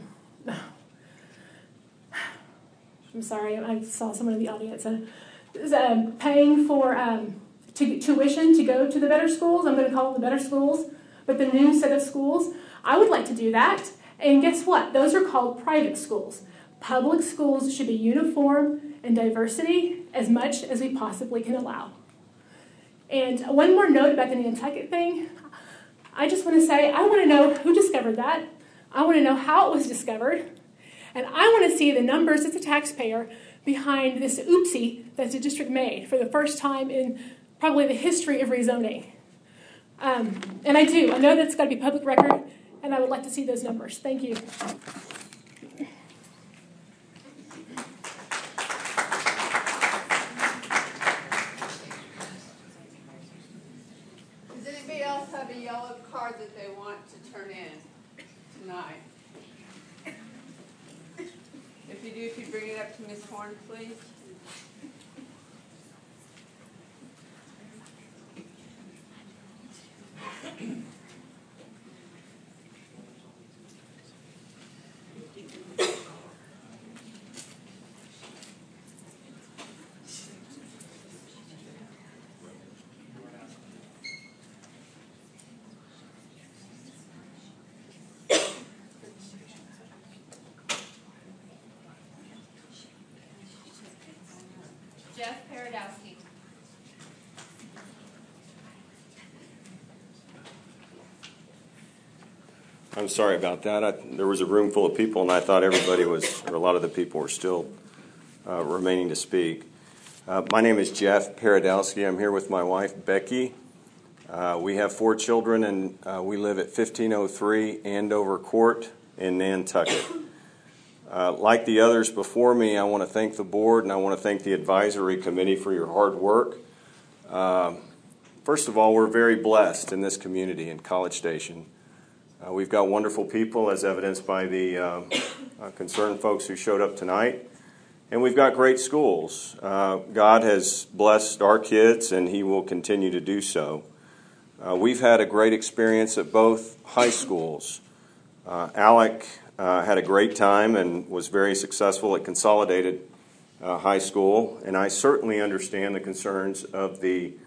Q: I'm sorry, I saw someone in the audience, uh, um, paying for um, t- tuition to go to the better schools. I'm going to call them the better schools, but the new set of schools. I would like to do that. And guess what? Those are called private schools. Public schools should be uniform and diversity as much as we possibly can allow. And one more note about the Nantucket thing. I just want to say, I want to know who discovered that. I want to know how it was discovered. And I want to see the numbers as a taxpayer behind this oopsie that the district made for the first time in probably the history of rezoning. Um, and I do. I know that's got to be public record, and I would like to see those numbers. Thank you.
R: Does anybody else have a yellow card that they want to turn in tonight? If you do, if you bring it up to Miz Horn, please.
B: Jeff Paradowski.
S: I'm sorry about that. I, there was a room full of people, and I thought everybody was, or a lot of the people were still uh, remaining to speak. Uh, my name is Jeff Paradowski. I'm here with my wife, Becky. Uh, we have four children, and uh, we live at fifteen oh three Andover Court in Nantucket. Uh, like the others before me, I want to thank the board and I want to thank the advisory committee for your hard work. Uh, first of all, we're very blessed in this community in College Station. Uh, we've got wonderful people, as evidenced by the uh, uh, concerned folks who showed up tonight. And we've got great schools. Uh, God has blessed our kids, and He will continue to do so. Uh, we've had a great experience at both high schools. Uh, Alec Uh, had a great time and was very successful at Consolidated uh, High School, and I certainly understand the concerns of the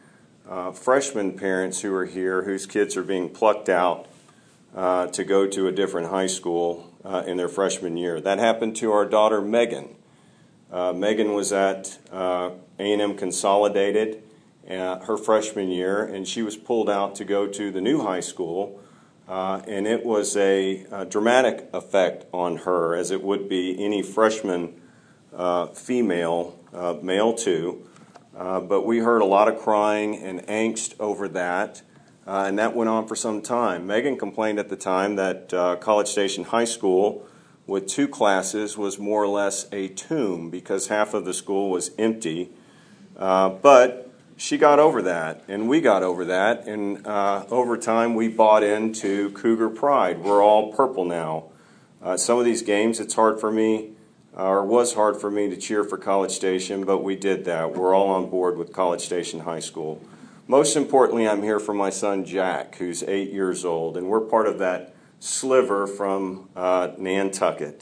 S: uh, freshman parents who are here whose kids are being plucked out uh, to go to a different high school uh, in their freshman year. That happened to our daughter Megan. Uh, Megan was at uh, A and M Consolidated uh, her freshman year, and she was pulled out to go to the new high school, uh, and it was a, a dramatic effect on her, as it would be any freshman uh, female, uh, male too. Uh, but we heard a lot of crying and angst over that, uh, and that went on for some time. Megan complained at the time that uh, College Station High School with two classes was more or less a tomb because half of the school was empty. Uh, but she got over that, and we got over that, and uh, over time we bought into Cougar Pride. We're all purple now. Uh, some of these games, it's hard for me, or was hard for me to cheer for College Station, but we did that. We're all on board with College Station High School. Most importantly, I'm here for my son Jack, who's eight years old, and we're part of that sliver from uh, Nantucket.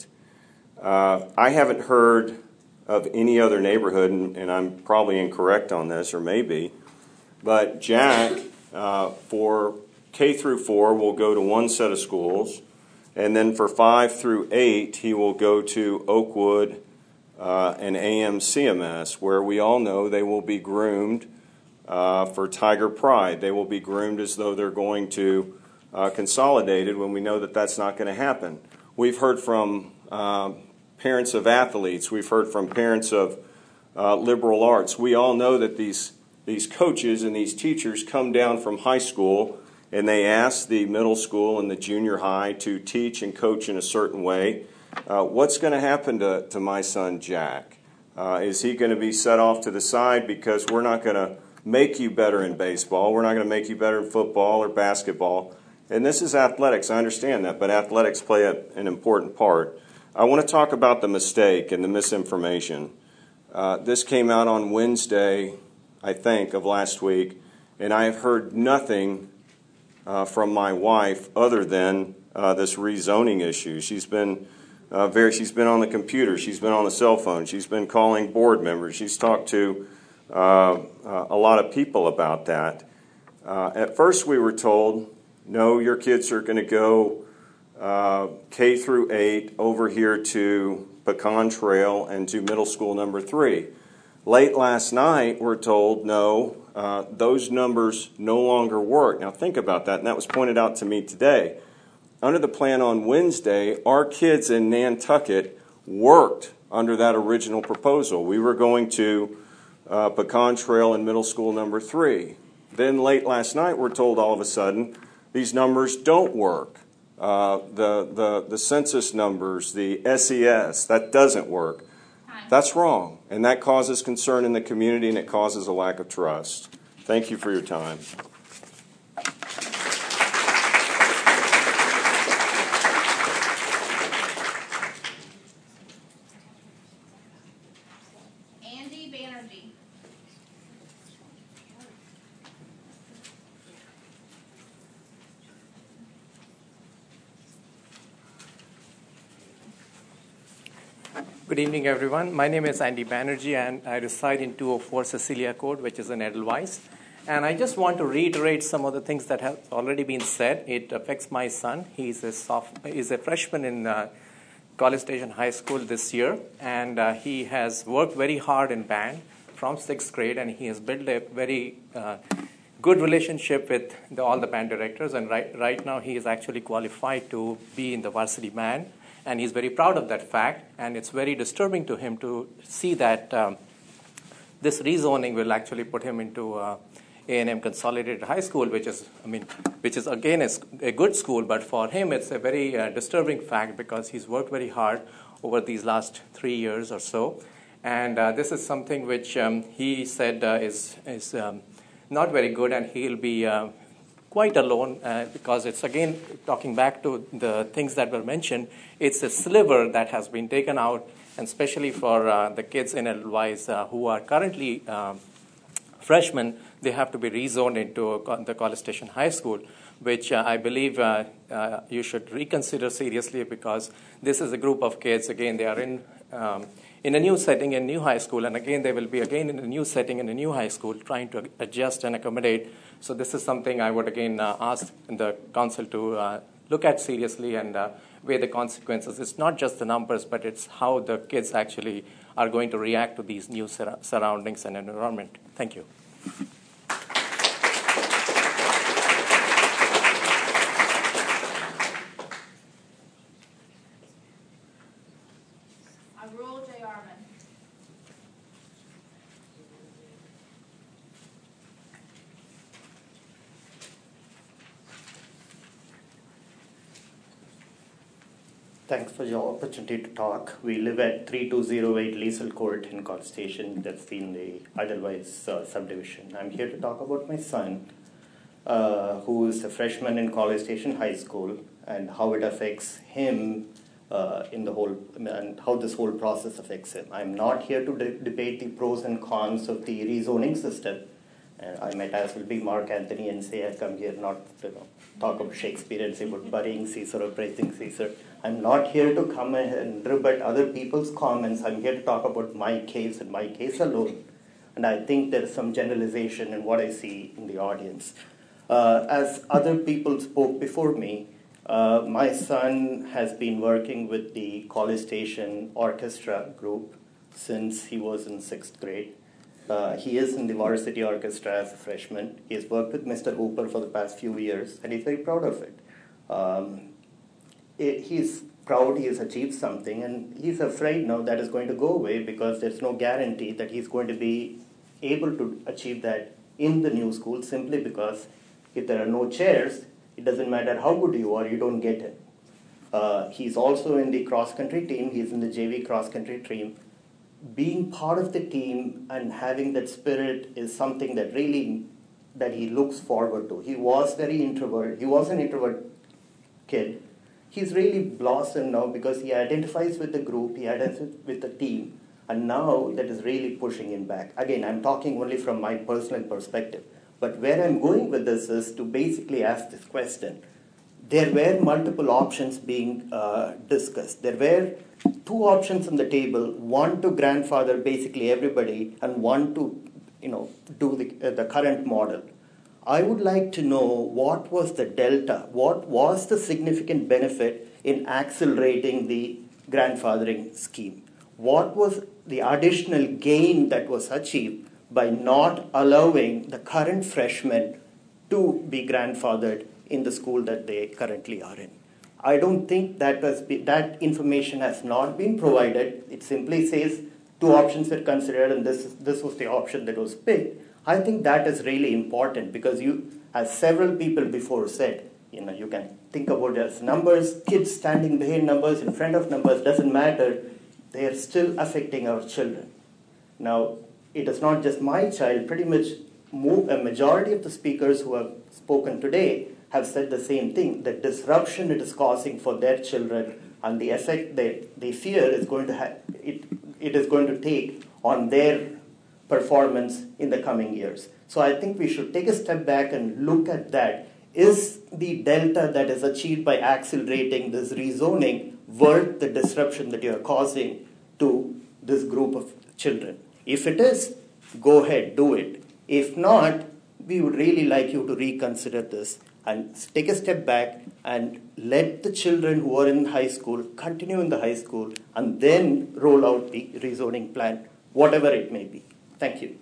S: Uh, I haven't heard of any other neighborhood, and, and I'm probably incorrect on this, or maybe, but Jack, uh, for K through four, will go to one set of schools, and then for five through eight, he will go to Oakwood uh, and A M C M S, where we all know they will be groomed uh, for Tiger Pride. They will be groomed as though they're going to Uh, consolidated, when we know that that's not going to happen. We've heard from uh, parents of athletes. We've heard from parents of uh, liberal arts. We all know that these these coaches and these teachers come down from high school and they ask the middle school and the junior high to teach and coach in a certain way. Uh, what's going to happen to, to my son Jack? Uh, is he going to be set off to the side because we're not going to make you better in baseball? We're not going to make you better in football or basketball? And this is athletics, I understand that, but athletics play a, an important part. I want to talk about the mistake and the misinformation. Uh, this came out on Wednesday, I think, of last week, and I have heard nothing uh, from my wife other than uh, this rezoning issue. She's been uh, very, she's been on the computer, she's been on the cell phone, she's been calling board members, she's talked to uh, uh, a lot of people about that. Uh, at first we were told, no, your kids are going to go uh, K through eight over here to Pecan Trail and to middle school number three. Late last night, we're told, no, uh, those numbers no longer work. Now think about that, and that was pointed out to me today. Under the plan on Wednesday, our kids in Nantucket worked under that original proposal. We were going to uh, Pecan Trail and middle school number three. Then late last night, we're told all of a sudden, these numbers don't work. Uh, the, the, the census numbers, the S E S, that doesn't work. That's wrong, and that causes concern in the community, and it causes a lack of trust. Thank you for your time.
B: Andy Banerjee.
M: Good evening, everyone. My name is Andy Banerjee, and I reside in two oh four Cecilia Court, which is in Edelweiss. And I just want to reiterate some of the things that have already been said. It affects my son. He's a soph- he's a freshman in uh, College Station High School this year, and uh, he has worked very hard in band from sixth grade, and he has built a very uh, good relationship with the, all the band directors. And right, right now, he is actually qualified to be in the varsity band. And he's very proud of that fact, and it's very disturbing to him to see that um, this rezoning will actually put him into uh, A and M Consolidated High School, which is, I mean, which is again is a good school, but for him it's a very uh, disturbing fact because he's worked very hard over these last three years or so, and uh, this is something which um, he said uh, is is um, not very good, and he'll be uh, quite alone uh, because it's, again, talking back to the things that were mentioned, it's a sliver that has been taken out, and especially for uh, the kids in Edelweiss uh, who are currently um, freshmen, they have to be rezoned into the College Station High School. which uh, I believe uh, uh, you should reconsider seriously, because this is a group of kids. Again, they are in um, in a new setting, in new high school, and again, they will be again in a new setting in a new high school, trying to adjust and accommodate. So this is something I would again uh, ask the council to uh, look at seriously and uh, weigh the consequences. It's not just the numbers, but it's how the kids actually are going to react to these new sur- surroundings and environment. Thank you.
B: Arul J. Arman.
T: Thanks for the opportunity to talk. We live at three two zero eight Liesel Court in College Station. That's in the Edelweiss uh, subdivision. I'm here to talk about my son, uh, who is a freshman in College Station High School, and how it affects him uh, in the whole, and how this whole process affects him. I'm not here to de- debate the pros and cons of the rezoning system. And I might as well be Mark Anthony and say I come here not to you know, talk about Shakespeare and say about burying Caesar or praising Caesar. I'm not here to come and rebut other people's comments. I'm here to talk about my case and my case alone. And I think there's some generalization in what I see in the audience. Uh, as other people spoke before me, uh, my son has been working with the College Station Orchestra group since he was in sixth grade. Uh, he is in the varsity orchestra as a freshman. He has worked with Mister Hooper for the past few years, and he's very proud of it. Um, it he's proud he has achieved something, and he's afraid now that is going to go away because there's no guarantee that he's going to be able to achieve that in the new school, simply because if there are no chairs, it doesn't matter how good you are, you don't get it. Uh, he's also in the cross-country team. He's in the J V cross-country team. Being part of the team and having that spirit is something that really that he looks forward to. He was very introvert. He was an introvert kid. He's really blossomed now because he identifies with the group, he identifies with the team, and now that is really pushing him back. Again, I'm talking only from my personal perspective. But where I'm going with this is to basically ask this question. There were multiple options being uh, discussed. There were two options on the table, one to grandfather basically everybody and one to, you know, do the, uh, the current model. I would like to know what was the delta, what was the significant benefit in accelerating the grandfathering scheme? What was the additional gain that was achieved by not allowing the current freshmen to be grandfathered in the school that they currently are in? I don't think that was be, that information has not been provided. It simply says two options were considered and this, this was the option that was picked. I think that is really important because you, as several people before said, you know, you can think about it as numbers, kids standing behind numbers, in front of numbers, doesn't matter. They are still affecting our children. Now, it is not just my child. Pretty much a majority of the speakers who have spoken today have said the same thing. The disruption it is causing for their children and the effect they, they fear is going to have, it, it is going to take on their performance in the coming years. So I think we should take a step back and look at that. Is the delta that is achieved by accelerating this rezoning worth the disruption that you are causing to this group of children? If it is, go ahead, do it. If not, we would really like you to reconsider this and take a step back and let the children who are in high school continue in the high school and then roll out the rezoning plan, whatever it may be. Thank you.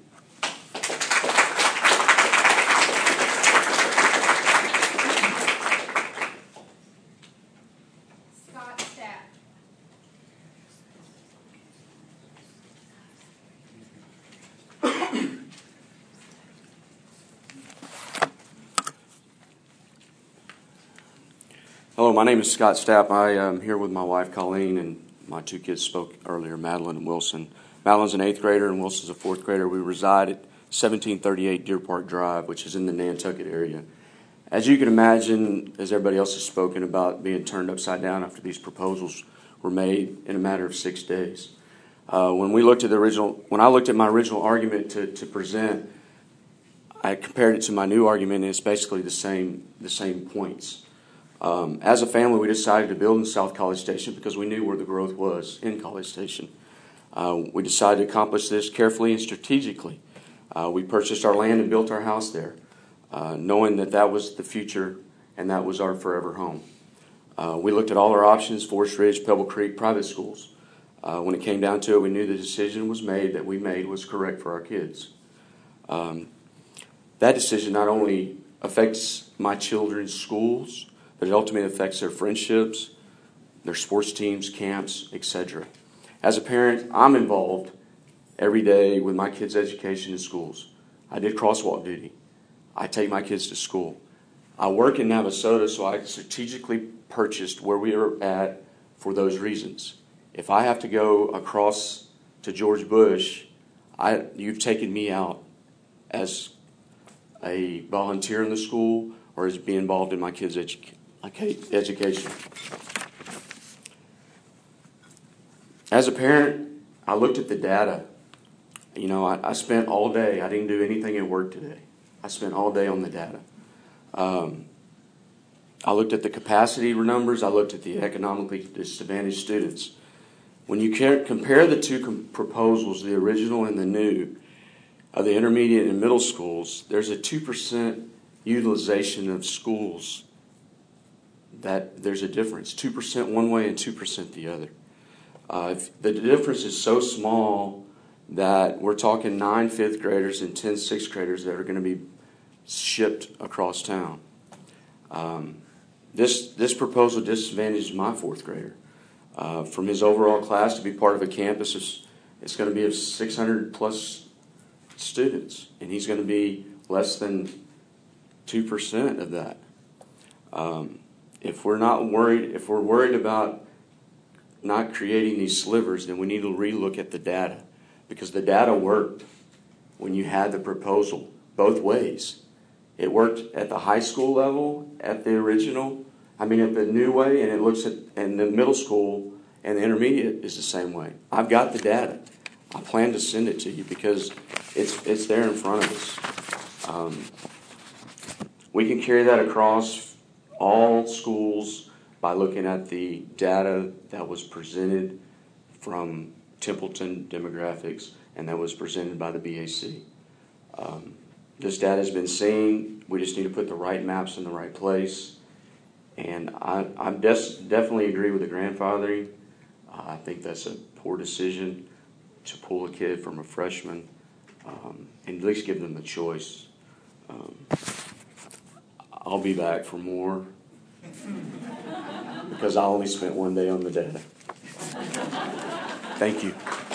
B: Scott Stapp.
U: Hello, my name is Scott Stapp. I am here with my wife, Colleen, and my two kids spoke earlier, Madeline and Wilson. Madeline's an eighth grader and Wilson's a fourth grader. We reside at seventeen thirty-eight Deer Park Drive, which is in the Nantucket area. As you can imagine, as everybody else has spoken about being turned upside down after these proposals were made in a matter of six days. Uh, when we looked at the original, when I looked at my original argument to, to present, I compared it to my new argument, and it's basically the same the same points. Um, as a family, we decided to build in South College Station because we knew where the growth was in College Station. Uh, we decided to accomplish this carefully and strategically. Uh, we purchased our land and built our house there, uh, knowing that that was the future and that was our forever home. Uh, we looked at all our options, Forest Ridge, Pebble Creek, private schools. Uh, when it came down to it, we knew the decision was made that we made was correct for our kids. Um, that decision not only affects my children's schools, but it ultimately affects their friendships, their sports teams, camps, et cetera. As a parent, I'm involved every day with my kids' education in schools. I did crosswalk duty. I take my kids to school. I work in Navasota, so I strategically purchased where we are at for those reasons. If I have to go across to George Bush, I, you've taken me out as a volunteer in the school or as being involved in my kids' edu- education. As a parent, I looked at the data. You know, I, I spent all day. I didn't do anything at work today. I spent all day on the data. Um, I looked at the capacity numbers. I looked at the economically disadvantaged students. When you care, compare the two com- proposals, the original and the new, of the intermediate and middle schools, there's a two percent utilization of schools. That there's a difference, two percent one way and two percent the other. Uh, if the difference is so small that we're talking nine fifth graders and ten sixth graders that are going to be shipped across town. Um, this this proposal disadvantages my fourth grader. Uh, from his overall class to be part of a campus, is, it's going to be of six hundred plus students, and he's going to be less than two percent of that. Um, if we're not worried, if we're worried about not creating these slivers, then we need to relook at the data, because the data worked when you had the proposal both ways. It worked at the high school level, at the original, I mean at the new way, and it looks at and the middle school and the intermediate is the same way. I've got the data. I plan to send it to you because it's it's there in front of us. Um, we can carry that across all schools by looking at the data that was presented from Templeton Demographics and that was presented by the B A C. Um, this data has been seen. We just need to put the right maps in the right place. And I I des- definitely agree with the grandfathering. Uh, I think that's a poor decision to pull a kid from a freshman um, and at least give them the choice. Um, I'll be back for more because I only spent one day on the data. Thank you.